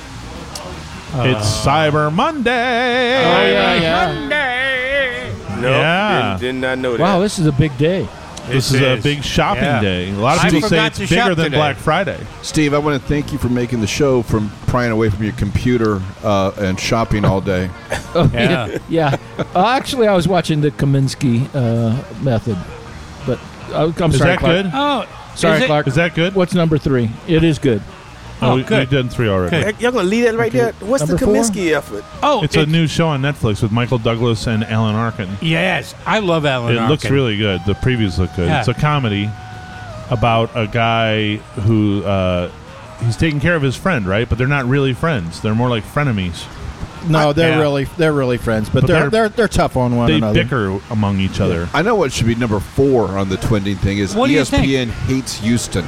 F: Uh,
E: it's Cyber Monday.
G: Oh, yeah, yeah.
F: Monday.
D: No,
E: Yeah.
D: did, did not know that.
G: Wow, this is a big day.
E: This
I: It
E: is a
I: is.
E: big shopping
I: Yeah.
E: day. A lot of
F: I
E: people say
F: forgot
E: it's
F: to
E: bigger
F: shop
E: than
F: today.
E: Black Friday.
H: Steve, I want to thank you for making the show from prying away from your computer uh, and shopping all day.
G: Oh,
F: Yeah.
G: yeah. Uh, actually, I was watching the Kaminsky uh, method, but uh, I'm
E: Is
G: sorry,
E: that
G: Clark.
E: good?
F: Oh,
G: Sorry,
F: is it?
G: Clark.
E: Is that good?
G: What's number three? It is good.
E: Oh,
F: Oh,
E: we,
F: good.
E: we've done three already.
F: Okay.
D: Y'all gonna leave that right there? What's
G: Number
D: the
G: four?
D: Kaminsky effort?
F: Oh,
E: It's a new show on Netflix with Michael Douglas and Alan Arkin.
F: Yes, I love Alan
E: It looks
F: Arkin.
E: really good. The previews look good.
F: Yeah.
E: It's a comedy about a guy who uh, he's taking care of his friend, right? But they're not really friends. They're more like frenemies.
G: No, they're
F: yeah.
G: really they're really friends, but,
E: But
G: they're,
E: they're-
G: they're they're tough on one
E: They
G: another.
E: bicker among each other.
H: I know what should be number four on the trending thing is
F: What do you
H: E S P N hates Houston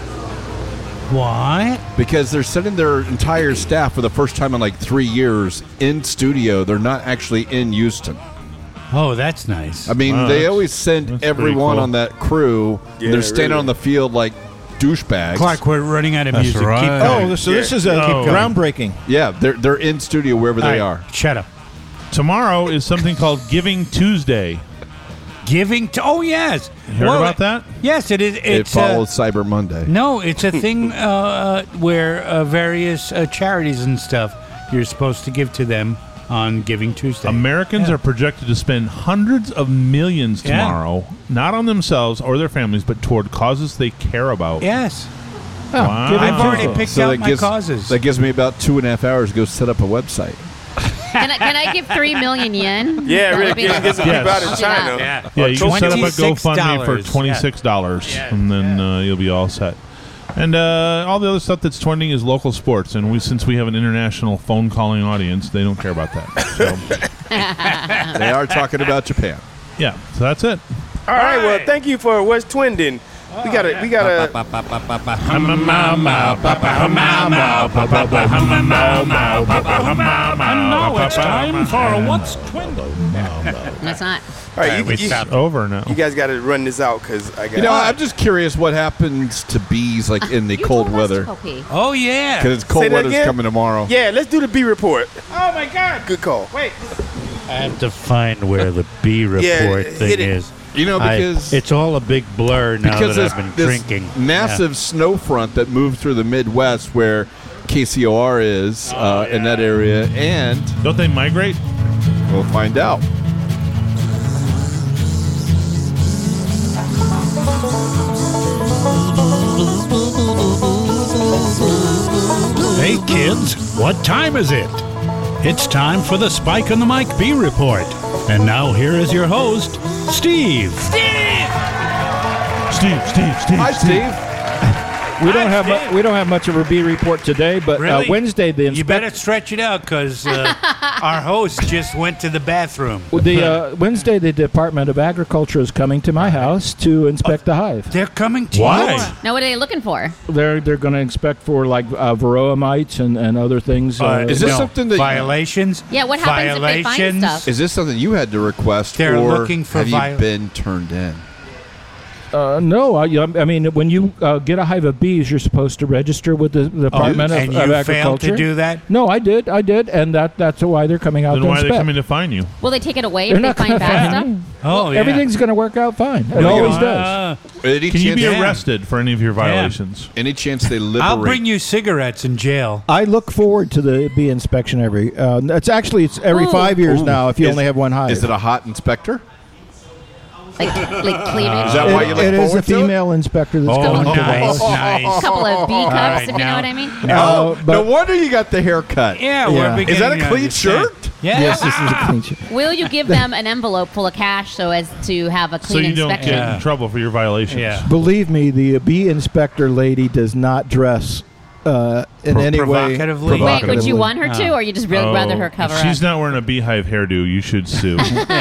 F: What?
H: because they're sending their entire staff for the first time in like three years in studio. They're not actually in Houston.
F: Oh, that's nice.
H: I mean,
E: Wow,
H: they
E: that's-
H: always send
E: that's
H: everyone
E: pretty cool.
H: on that crew.
D: Yeah,
H: they're standing
D: really.
H: on the field like douchebags.
F: Clark, we're running out of
E: That's
F: music.
E: right.
F: Keep going.
G: Oh, so this is a
E: Oh.
G: groundbreaking.
H: Yeah, they're they're in studio wherever
F: All
H: they
F: right,
H: are.
F: Shut up.
E: Tomorrow is something called Giving Tuesday.
F: Giving to. Oh, yes.
E: You heard about that?
F: Yes, it is.
H: It
F: It's uh,
H: follows Cyber Monday.
F: No, it's a thing uh, uh, where uh, various uh, charities and stuff you're supposed to give to them on Giving Tuesday.
E: Americans
F: Yeah.
E: are projected to spend hundreds of millions
F: Yeah.
E: tomorrow, not on themselves or their families, but toward causes they care about.
F: Yes.
E: Wow.
G: Giving
F: I've already
G: Tuesday.
F: picked
H: So
F: out
H: that
F: my
H: gives
F: causes.
H: that gives me about two and a half hours to go set up a website.
J: Can I, can I give three million yen?
D: Yeah,
J: That
D: really.
J: would be-
D: Get, get some
E: Yes.
D: people out
J: I'll
D: in
J: do
D: China.
J: that.
E: Yeah, you can set up a
F: twenty-six
E: GoFundMe for
F: dollars.
E: twenty-six dollars,
F: Yeah.
E: and then uh, you'll be all set. And uh, all the other stuff that's trending is local sports, and we since we have an international phone calling audience, they don't care about that. So,
H: They are talking about Japan.
E: yeah, so that's it.
D: All right. Well, thank you for what's twinding. We gotta. We gotta.
C: And now it's time for What's Twinding.
J: That's not.
D: All right. You, you,
E: Over now.
D: you guys got to run this out because I got.
H: You know, I'm just curious what happens to bees like in the
J: You
H: cold
J: told us to
H: weather.
J: go pee.
F: Oh, yeah.
H: Because it's
D: Say
H: cold
D: that
H: weather's
D: again?
H: coming tomorrow.
D: Yeah. Let's do the B report.
F: Oh, my God.
D: Good call.
F: Wait. I have to find where the B report
D: Yeah,
F: thing
D: hit it.
F: is.
H: You know,
F: I-
H: because
F: it's all a big blur now
H: because
F: that
H: this,
F: I've been
H: this
F: drinking.
H: massive snow front that moved through the Midwest where K C O R is uh, in that area, and
E: Don't they migrate?
H: we'll find out.
F: Hey, kids, what time is it? It's time for the Spike on the Mic B report. And now here is your host, Steve.
E: Steve, Steve, Steve.
H: Hi, Steve.
G: We don't have mu- we don't have much of a B report today, but
F: Really?
G: uh, Wednesday the
F: You
G: inspector.
F: better stretch it out because uh, our host just went to the bathroom.
G: The uh, Wednesday, the Department of Agriculture is coming to my house to inspect the hive.
F: They're coming to
E: Why?
F: you.
J: Now, what are they looking for?
G: They're they're going to inspect for like uh, varroa mites and, and other things.
F: Uh,
H: Is this
F: no,
H: something that you-
F: violations?
J: Yeah, what happens if they find
F: Violations?
J: stuff?
H: Is this something you had to request,
F: They're
H: or
F: looking for
H: have you
F: viol-
H: been turned in?
G: Uh, no, I, I mean when you uh, get a hive of bees, you're supposed to register with the, the Department
F: Oh,
G: of,
F: and
G: of
F: you
G: Agriculture.
F: failed to do that?
G: No, I did, I did, and that that's why they're coming out
E: Then
G: to
E: why are they
G: inspect.
E: coming to find you?
J: Will they take it away
G: They're
J: if they
G: not
J: find
G: gonna
J: bad
G: find
J: stuff?
G: me.
F: Oh, yeah.
G: Everything's going to work out fine. It
H: Well,
G: always
F: Uh,
G: does.
H: Any
E: Can you
H: chance,
E: be
F: Yeah.
E: arrested for any of your violations?
H: any chance they liberate?
F: I'll bring you cigarettes in jail.
G: I look forward to the bee inspection every. Uh, it's actually it's every
J: Ooh.
G: five years
H: Ooh.
G: now. If you
H: Is-
G: only have one hive,
H: Is it a hot inspector?
J: Like, like cleavage?
H: Is that
G: It-
H: why you look
G: it is a
H: forward to it?
G: female inspector that's
F: Oh,
G: going to the
F: nice,
G: house.
F: nice.
J: A couple of bee cups,
F: right,
J: if you know
F: now-
J: what I mean.
H: Oh,
G: but-
H: no wonder you got the haircut.
F: Yeah,
G: Yeah.
F: we're
G: Is
F: beginning
H: Is that a
F: to
H: clean
F: understand.
H: shirt?
F: Yeah.
G: Yes, this is a clean shirt.
J: Will you give them an envelope full of cash so as to have a
E: So
J: clean
E: you don't
J: inspection?
E: get in trouble for your violations.
F: Yeah.
G: Believe me, the bee inspector lady does not dress uh, in
F: Pro-
G: any way
F: provocatively? Wait,
J: Wait, would you want her to,
F: Oh.
J: or you just really rather her cover
E: if
J: up?
E: she's not wearing a beehive hairdo, you should sue.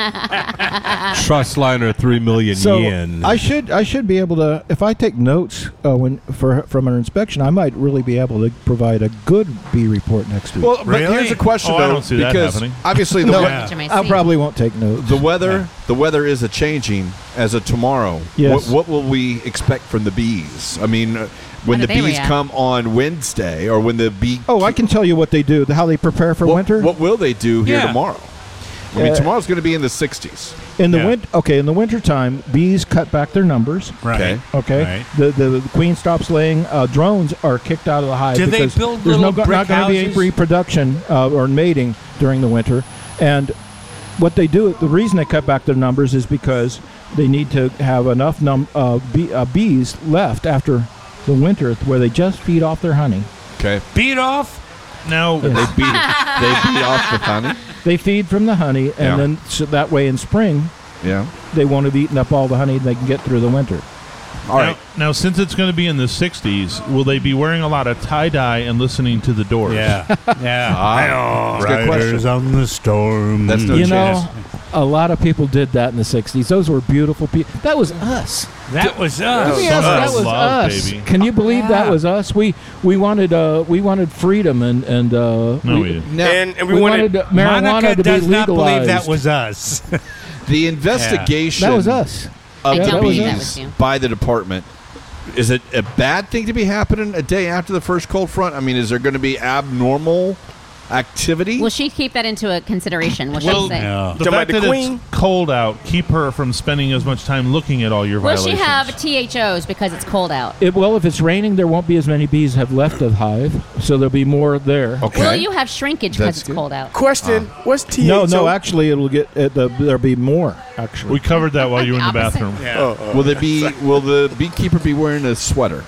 I: Trustliner three million
G: So
I: yen.
G: I should I should be able to, if I take notes uh, when for from an inspection, I might really be able to provide a good bee report next week.
H: Well, but
E: Really?
H: here's a question
E: Oh,
H: though,
E: I don't see that
H: because
E: happening.
H: obviously the
G: no,
H: we-
J: Yeah.
G: I probably won't take notes.
H: the weather the weather is a changing as of tomorrow.
G: Yes.
H: What, what will we expect from the bees? I mean, uh, when
J: How
H: the
J: do they
H: bees
J: react?
H: come on Wednesday, or when the bee
G: Oh, I can tell you what they do, how they prepare for
H: what,
G: winter.
H: what will they do here
F: Yeah.
H: tomorrow? I mean,
G: Uh,
H: tomorrow's going to be in the sixties.
G: In the
F: Yeah.
G: win- okay, in the wintertime, bees cut back their numbers.
F: Right.
H: Okay.
G: Okay,
F: Right.
G: the, the the queen stops laying. Uh, drones are kicked out of the hive.
F: Do they
G: because
F: build
G: there's no
F: little
G: go-
F: brick
G: not going to be any
F: houses?
G: reproduction uh, or mating during the winter, and what they do, the reason they cut back their numbers is because they need to have enough num- uh, bee, uh, bees left after the winter where they just feed off their honey.
H: Okay.
F: Beat off.
E: Now,
H: They beat they beat off with honey.
G: They feed from the honey, and
H: Yeah.
G: then so that way in spring
H: Yeah.
G: they won't have eaten up all the honey they can get through the winter.
H: All right.
E: Now, now, since it's going to be in the sixties, will they be wearing a lot of tie-dye and listening to the Doors?
F: Yeah. Yeah.
H: Ah, that's a good
F: Riders
H: question.
F: on the storm.
H: That's no
G: you
H: chance.
G: know, a lot of people did that in the sixties. Those were beautiful people. That was us.
F: That was
G: Let
F: us.
G: me ask you,
E: Summer
G: that was
E: love,
G: us.
E: baby.
G: Can you believe that
F: Yeah.
G: was us? We we wanted uh we wanted freedom and and uh
E: No, we didn't.
H: Now,
D: And, and we,
G: we
D: wanted,
G: wanted marijuana
F: Monica
G: to be
F: does not
G: legalized.
F: believe that was us.
H: the investigation
G: That was us.
H: of
J: I
H: the
J: don't believe that
H: bees
J: was you.
H: by the department. Is it a bad thing to be happening a day after the first cold front? I mean, is there going to be abnormal activity?
J: Will she keep that into a consideration? Will
E: Well,
J: she say?
F: Yeah.
E: The
D: Talking
E: fact
D: about
E: that
D: the
E: it's
D: queen?
E: cold out, keep her from spending as much time looking at all your
J: Will she
E: violations.
J: have T H Os because it's cold out?
G: It, well, if it's raining, there won't be as many bees have left of the hive, so there'll be more there.
H: Okay.
J: Will you have shrinkage because
H: That's
J: it's
H: good.
J: cold out?
D: question, what's T H O?
G: No, no, actually, it'll get it, the, there'll be more. Actually,
E: We covered that while you were in the
J: The opposite.
E: bathroom.
F: Yeah.
H: Will there be? Will the beekeeper be wearing a sweater?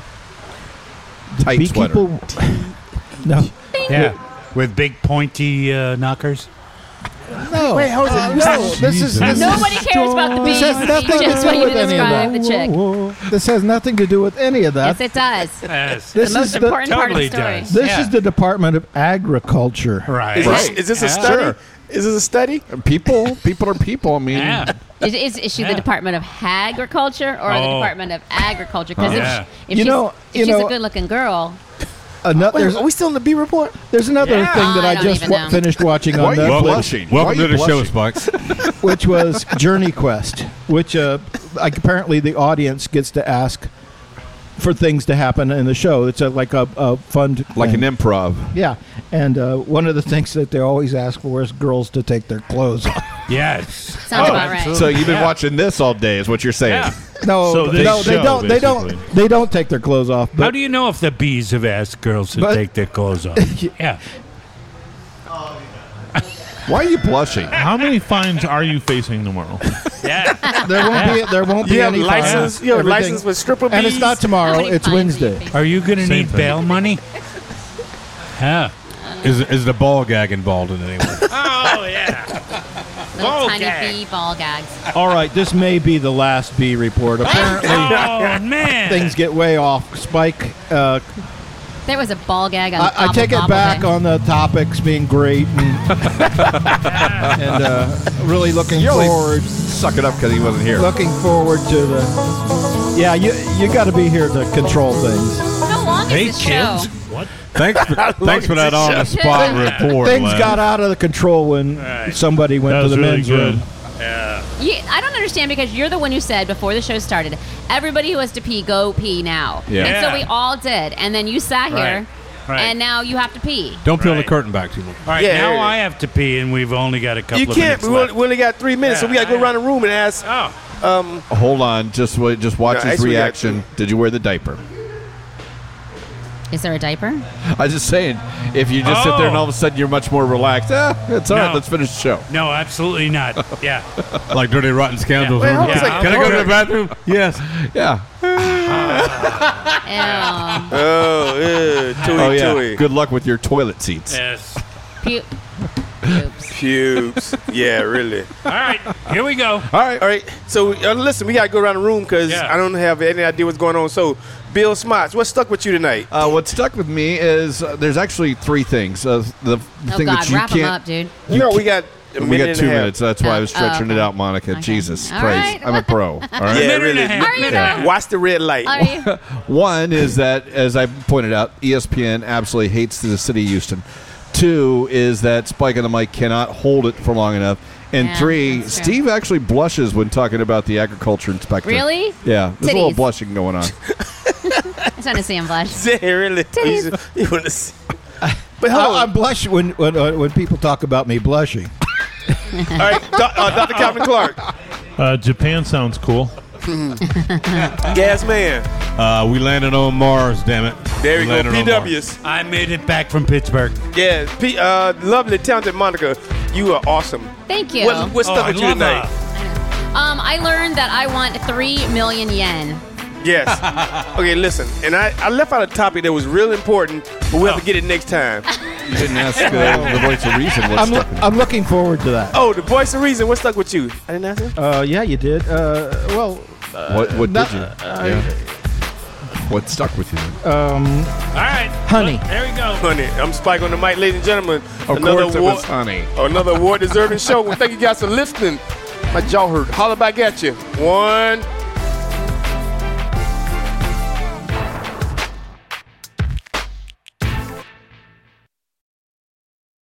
H: Tight sweater.
G: beekeeper. No,
F: Yeah. With big pointy uh, knockers.
G: no.
D: Wait, how's
G: Uh,
D: it?
G: no, this is this
J: Nobody
G: is,
J: cares about the bees.
G: This has nothing to
J: Just
G: do
J: want you
G: with
J: to
G: any of
J: describe
G: that.
J: the chick.
G: Whoa, whoa. This has nothing to do with any of that.
J: Yes, it does.
F: Yes.
G: This
J: the most
G: is the-
J: important part of the
F: Totally
J: story.
F: does.
G: This
F: Yeah.
G: is the Department of Agriculture.
F: Right.
D: Is,
H: Right.
D: this, is this a
F: Yeah.
D: study?
H: Sure.
D: Is this a study?
H: People, people are people. I mean,
F: Yeah.
J: Is, is, is she
F: Yeah.
J: the Department of Agriculture or the
F: Oh.
J: Department of Agriculture? Because
F: Yeah.
J: if, if
G: You
J: she's,
G: know-
J: if
G: you
J: she's
G: know-
J: a good-looking girl,
G: Ano-
D: Wait,
G: there's,
D: are we still in the bee report?
G: there's another
F: Yeah.
G: thing that
J: I
G: I,
J: don't
G: just
J: even
G: wa-
J: know.
G: finished watching
H: Why
G: on
H: are you
G: Netflix,
H: blushing? Why
I: Welcome
H: are
I: to
H: you
I: the show,
H: blushing?
I: Spike.
G: which was Journey Quest, which uh, like apparently the audience gets to ask for things to happen in the show. It's a, like a, a fun
H: Like
G: thing.
H: an improv.
G: Yeah, and uh, one of the things that they always ask for is girls to take their clothes off.
F: Yes.
J: sounds about right.
H: So you've been
F: Yeah.
H: watching this all day, is what you're saying?
F: Yeah.
G: No,
E: So this
G: no, they
E: show,
G: don't. They don't.
E: basically.
G: They don't take their clothes off.
F: How
G: But
F: do you know if the bees have asked girls to
G: But-
F: take their clothes off? Yeah.
H: Why are you blushing?
E: How many fines are you facing tomorrow?
F: Yeah.
G: there won't be. There won't be
D: You have
G: any
D: license.
G: fines.
D: You have
G: Everything-
D: license with stripper bees.
G: and it's not
J: How
G: tomorrow.
J: many
G: It's
J: fines are you
G: Wednesday.
J: facing?
F: Are you going to
E: Same
F: need
E: thing.
F: bail money? Huh.
I: Is is the ball gag involved in any way?
F: Oh, yeah.
J: Little
F: Ball
J: tiny
F: gag.
J: bee ball gags.
G: All right, this may be the last bee report. Apparently,
F: Oh, man.
G: things get way off. Spike, uh,
J: There was a ball gag on
G: I, I
J: Gobble
G: take it
J: Gobble
G: back
J: Day.
G: on the topics being great and, and uh, really looking
H: You only
G: forward,
H: suck it up because he wasn't here.
G: looking forward to the. Yeah, you you got to be here to control things.
J: How long
F: Hey,
J: is this show?
F: kids. What?
I: Thanks for, thanks for that on the spot report.
G: Things
I: Len.
G: got out of the control when
F: Right.
G: somebody went
E: That
G: to
E: was
G: the
E: really
G: men's
E: good.
G: room.
J: You, I don't understand because you're the one who said before the show started, everybody who has to pee, go pee now.
H: Yeah.
J: And so
F: Yeah.
J: we all did. And then you sat here,
F: Right. Right.
J: and now you have to pee.
I: Don't peel
F: Right.
I: the curtain back too much.
F: All right,
D: Yeah,
F: now
D: yeah.
F: I have to pee, and we've only got a couple
D: You
F: of
D: can't.
F: minutes
D: We only,
F: left.
D: we only got three minutes, so we got to go
F: Yeah.
D: around the room and ask.
F: Oh.
D: Um,
H: Hold on, just wait, just watch
D: No,
H: his
D: actually, we got-
H: reaction. Did you wear the diaper?
J: Is there a diaper?
H: I was just saying, if you just sit there and all of a sudden you're much more relaxed, ah, it's all right.
F: No.
H: Let's finish the show.
F: No, absolutely not. Yeah.
I: Like dirty, rotten scoundrels.
D: Wait, hold on a
F: Yeah.
D: second.
I: Can I go
D: Hold
I: to the
D: on.
I: bathroom? Yes.
H: Yeah.
J: Ew.
D: Oh, yeah. Tui,
H: Oh yeah.
D: tui.
H: Good luck with your toilet seats.
F: Yes.
J: Pu- Poops.
D: Pubes. Yeah, really.
F: All right, here we go.
H: All right.
D: All right. So uh, listen, we got to go around the room because
F: Yeah.
D: I don't have any idea what's going on. So, Bill Smots, what stuck with you tonight?
H: Uh, what stuck with me is uh, there's actually three things. Uh, the the
J: Oh,
H: thing
J: God.
H: that you
J: Wrap them
H: can't.
J: up, dude.
D: You know, we got A
H: we
D: minute
H: got
D: and
H: two
D: a half.
H: minutes. That's why I was
J: Oh,
H: stretching
J: okay.
H: it out, Monica.
J: Okay.
H: Jesus
J: All
H: Christ.
J: right.
H: I'm a pro. All right.
D: Yeah,
J: Minute
D: really.
J: and a half. Are you though?
D: Watch the red light.
J: Are you?
H: One is that, as I pointed out, E S P N absolutely hates the city of Houston. Two is that Spike and the Mike cannot hold it for long enough. And
J: Yeah,
H: three,
J: that's true.
H: Steve actually blushes when talking about the agriculture inspector.
J: Really?
H: Yeah, there's a little
J: Titties.
H: blushing going on.
J: I just want to see him blush.
D: Yeah, really. You, you want to see. But hold
G: I,
D: on.
G: I blush when when, uh, when people talk about me blushing.
D: All right, Do- uh, Doctor Calvin Clark.
E: Uh, Japan sounds cool.
D: Gas Man.
I: Uh, we landed on Mars, damn it.
D: There we go.
I: landed
D: P
I: on Mars.
D: Ws.
F: I made it back from Pittsburgh.
D: Yeah, P, uh, lovely, talented Monica. You are awesome.
J: Thank you.
D: What, what stuck
F: Oh, I
D: with you
F: love
D: tonight?
J: Um, I learned that I want three million yen.
D: Yes. Okay, listen. And I, I left out a topic that was real important, but we'll have to get it next time.
H: You didn't ask uh, the voice of reason. What's
G: I'm,
H: stuck
G: lo-
H: in
G: I'm looking forward to that.
D: Oh, the voice of reason. What stuck with you? I didn't ask you?
G: Uh, yeah, you did. Uh, well, uh,
H: What, what
G: not-
H: did you?
G: uh,
H: yeah. What stuck with you?
G: Um,
F: All right.
G: Honey.
F: Look, there we go.
D: Honey, I'm Spike on the mic, ladies and gentlemen.
H: Of
D: another
H: course it
D: award,
H: was honey.
D: Another award-deserving show. Well, thank you guys for listening. My jaw hurt. Holler back at you. One,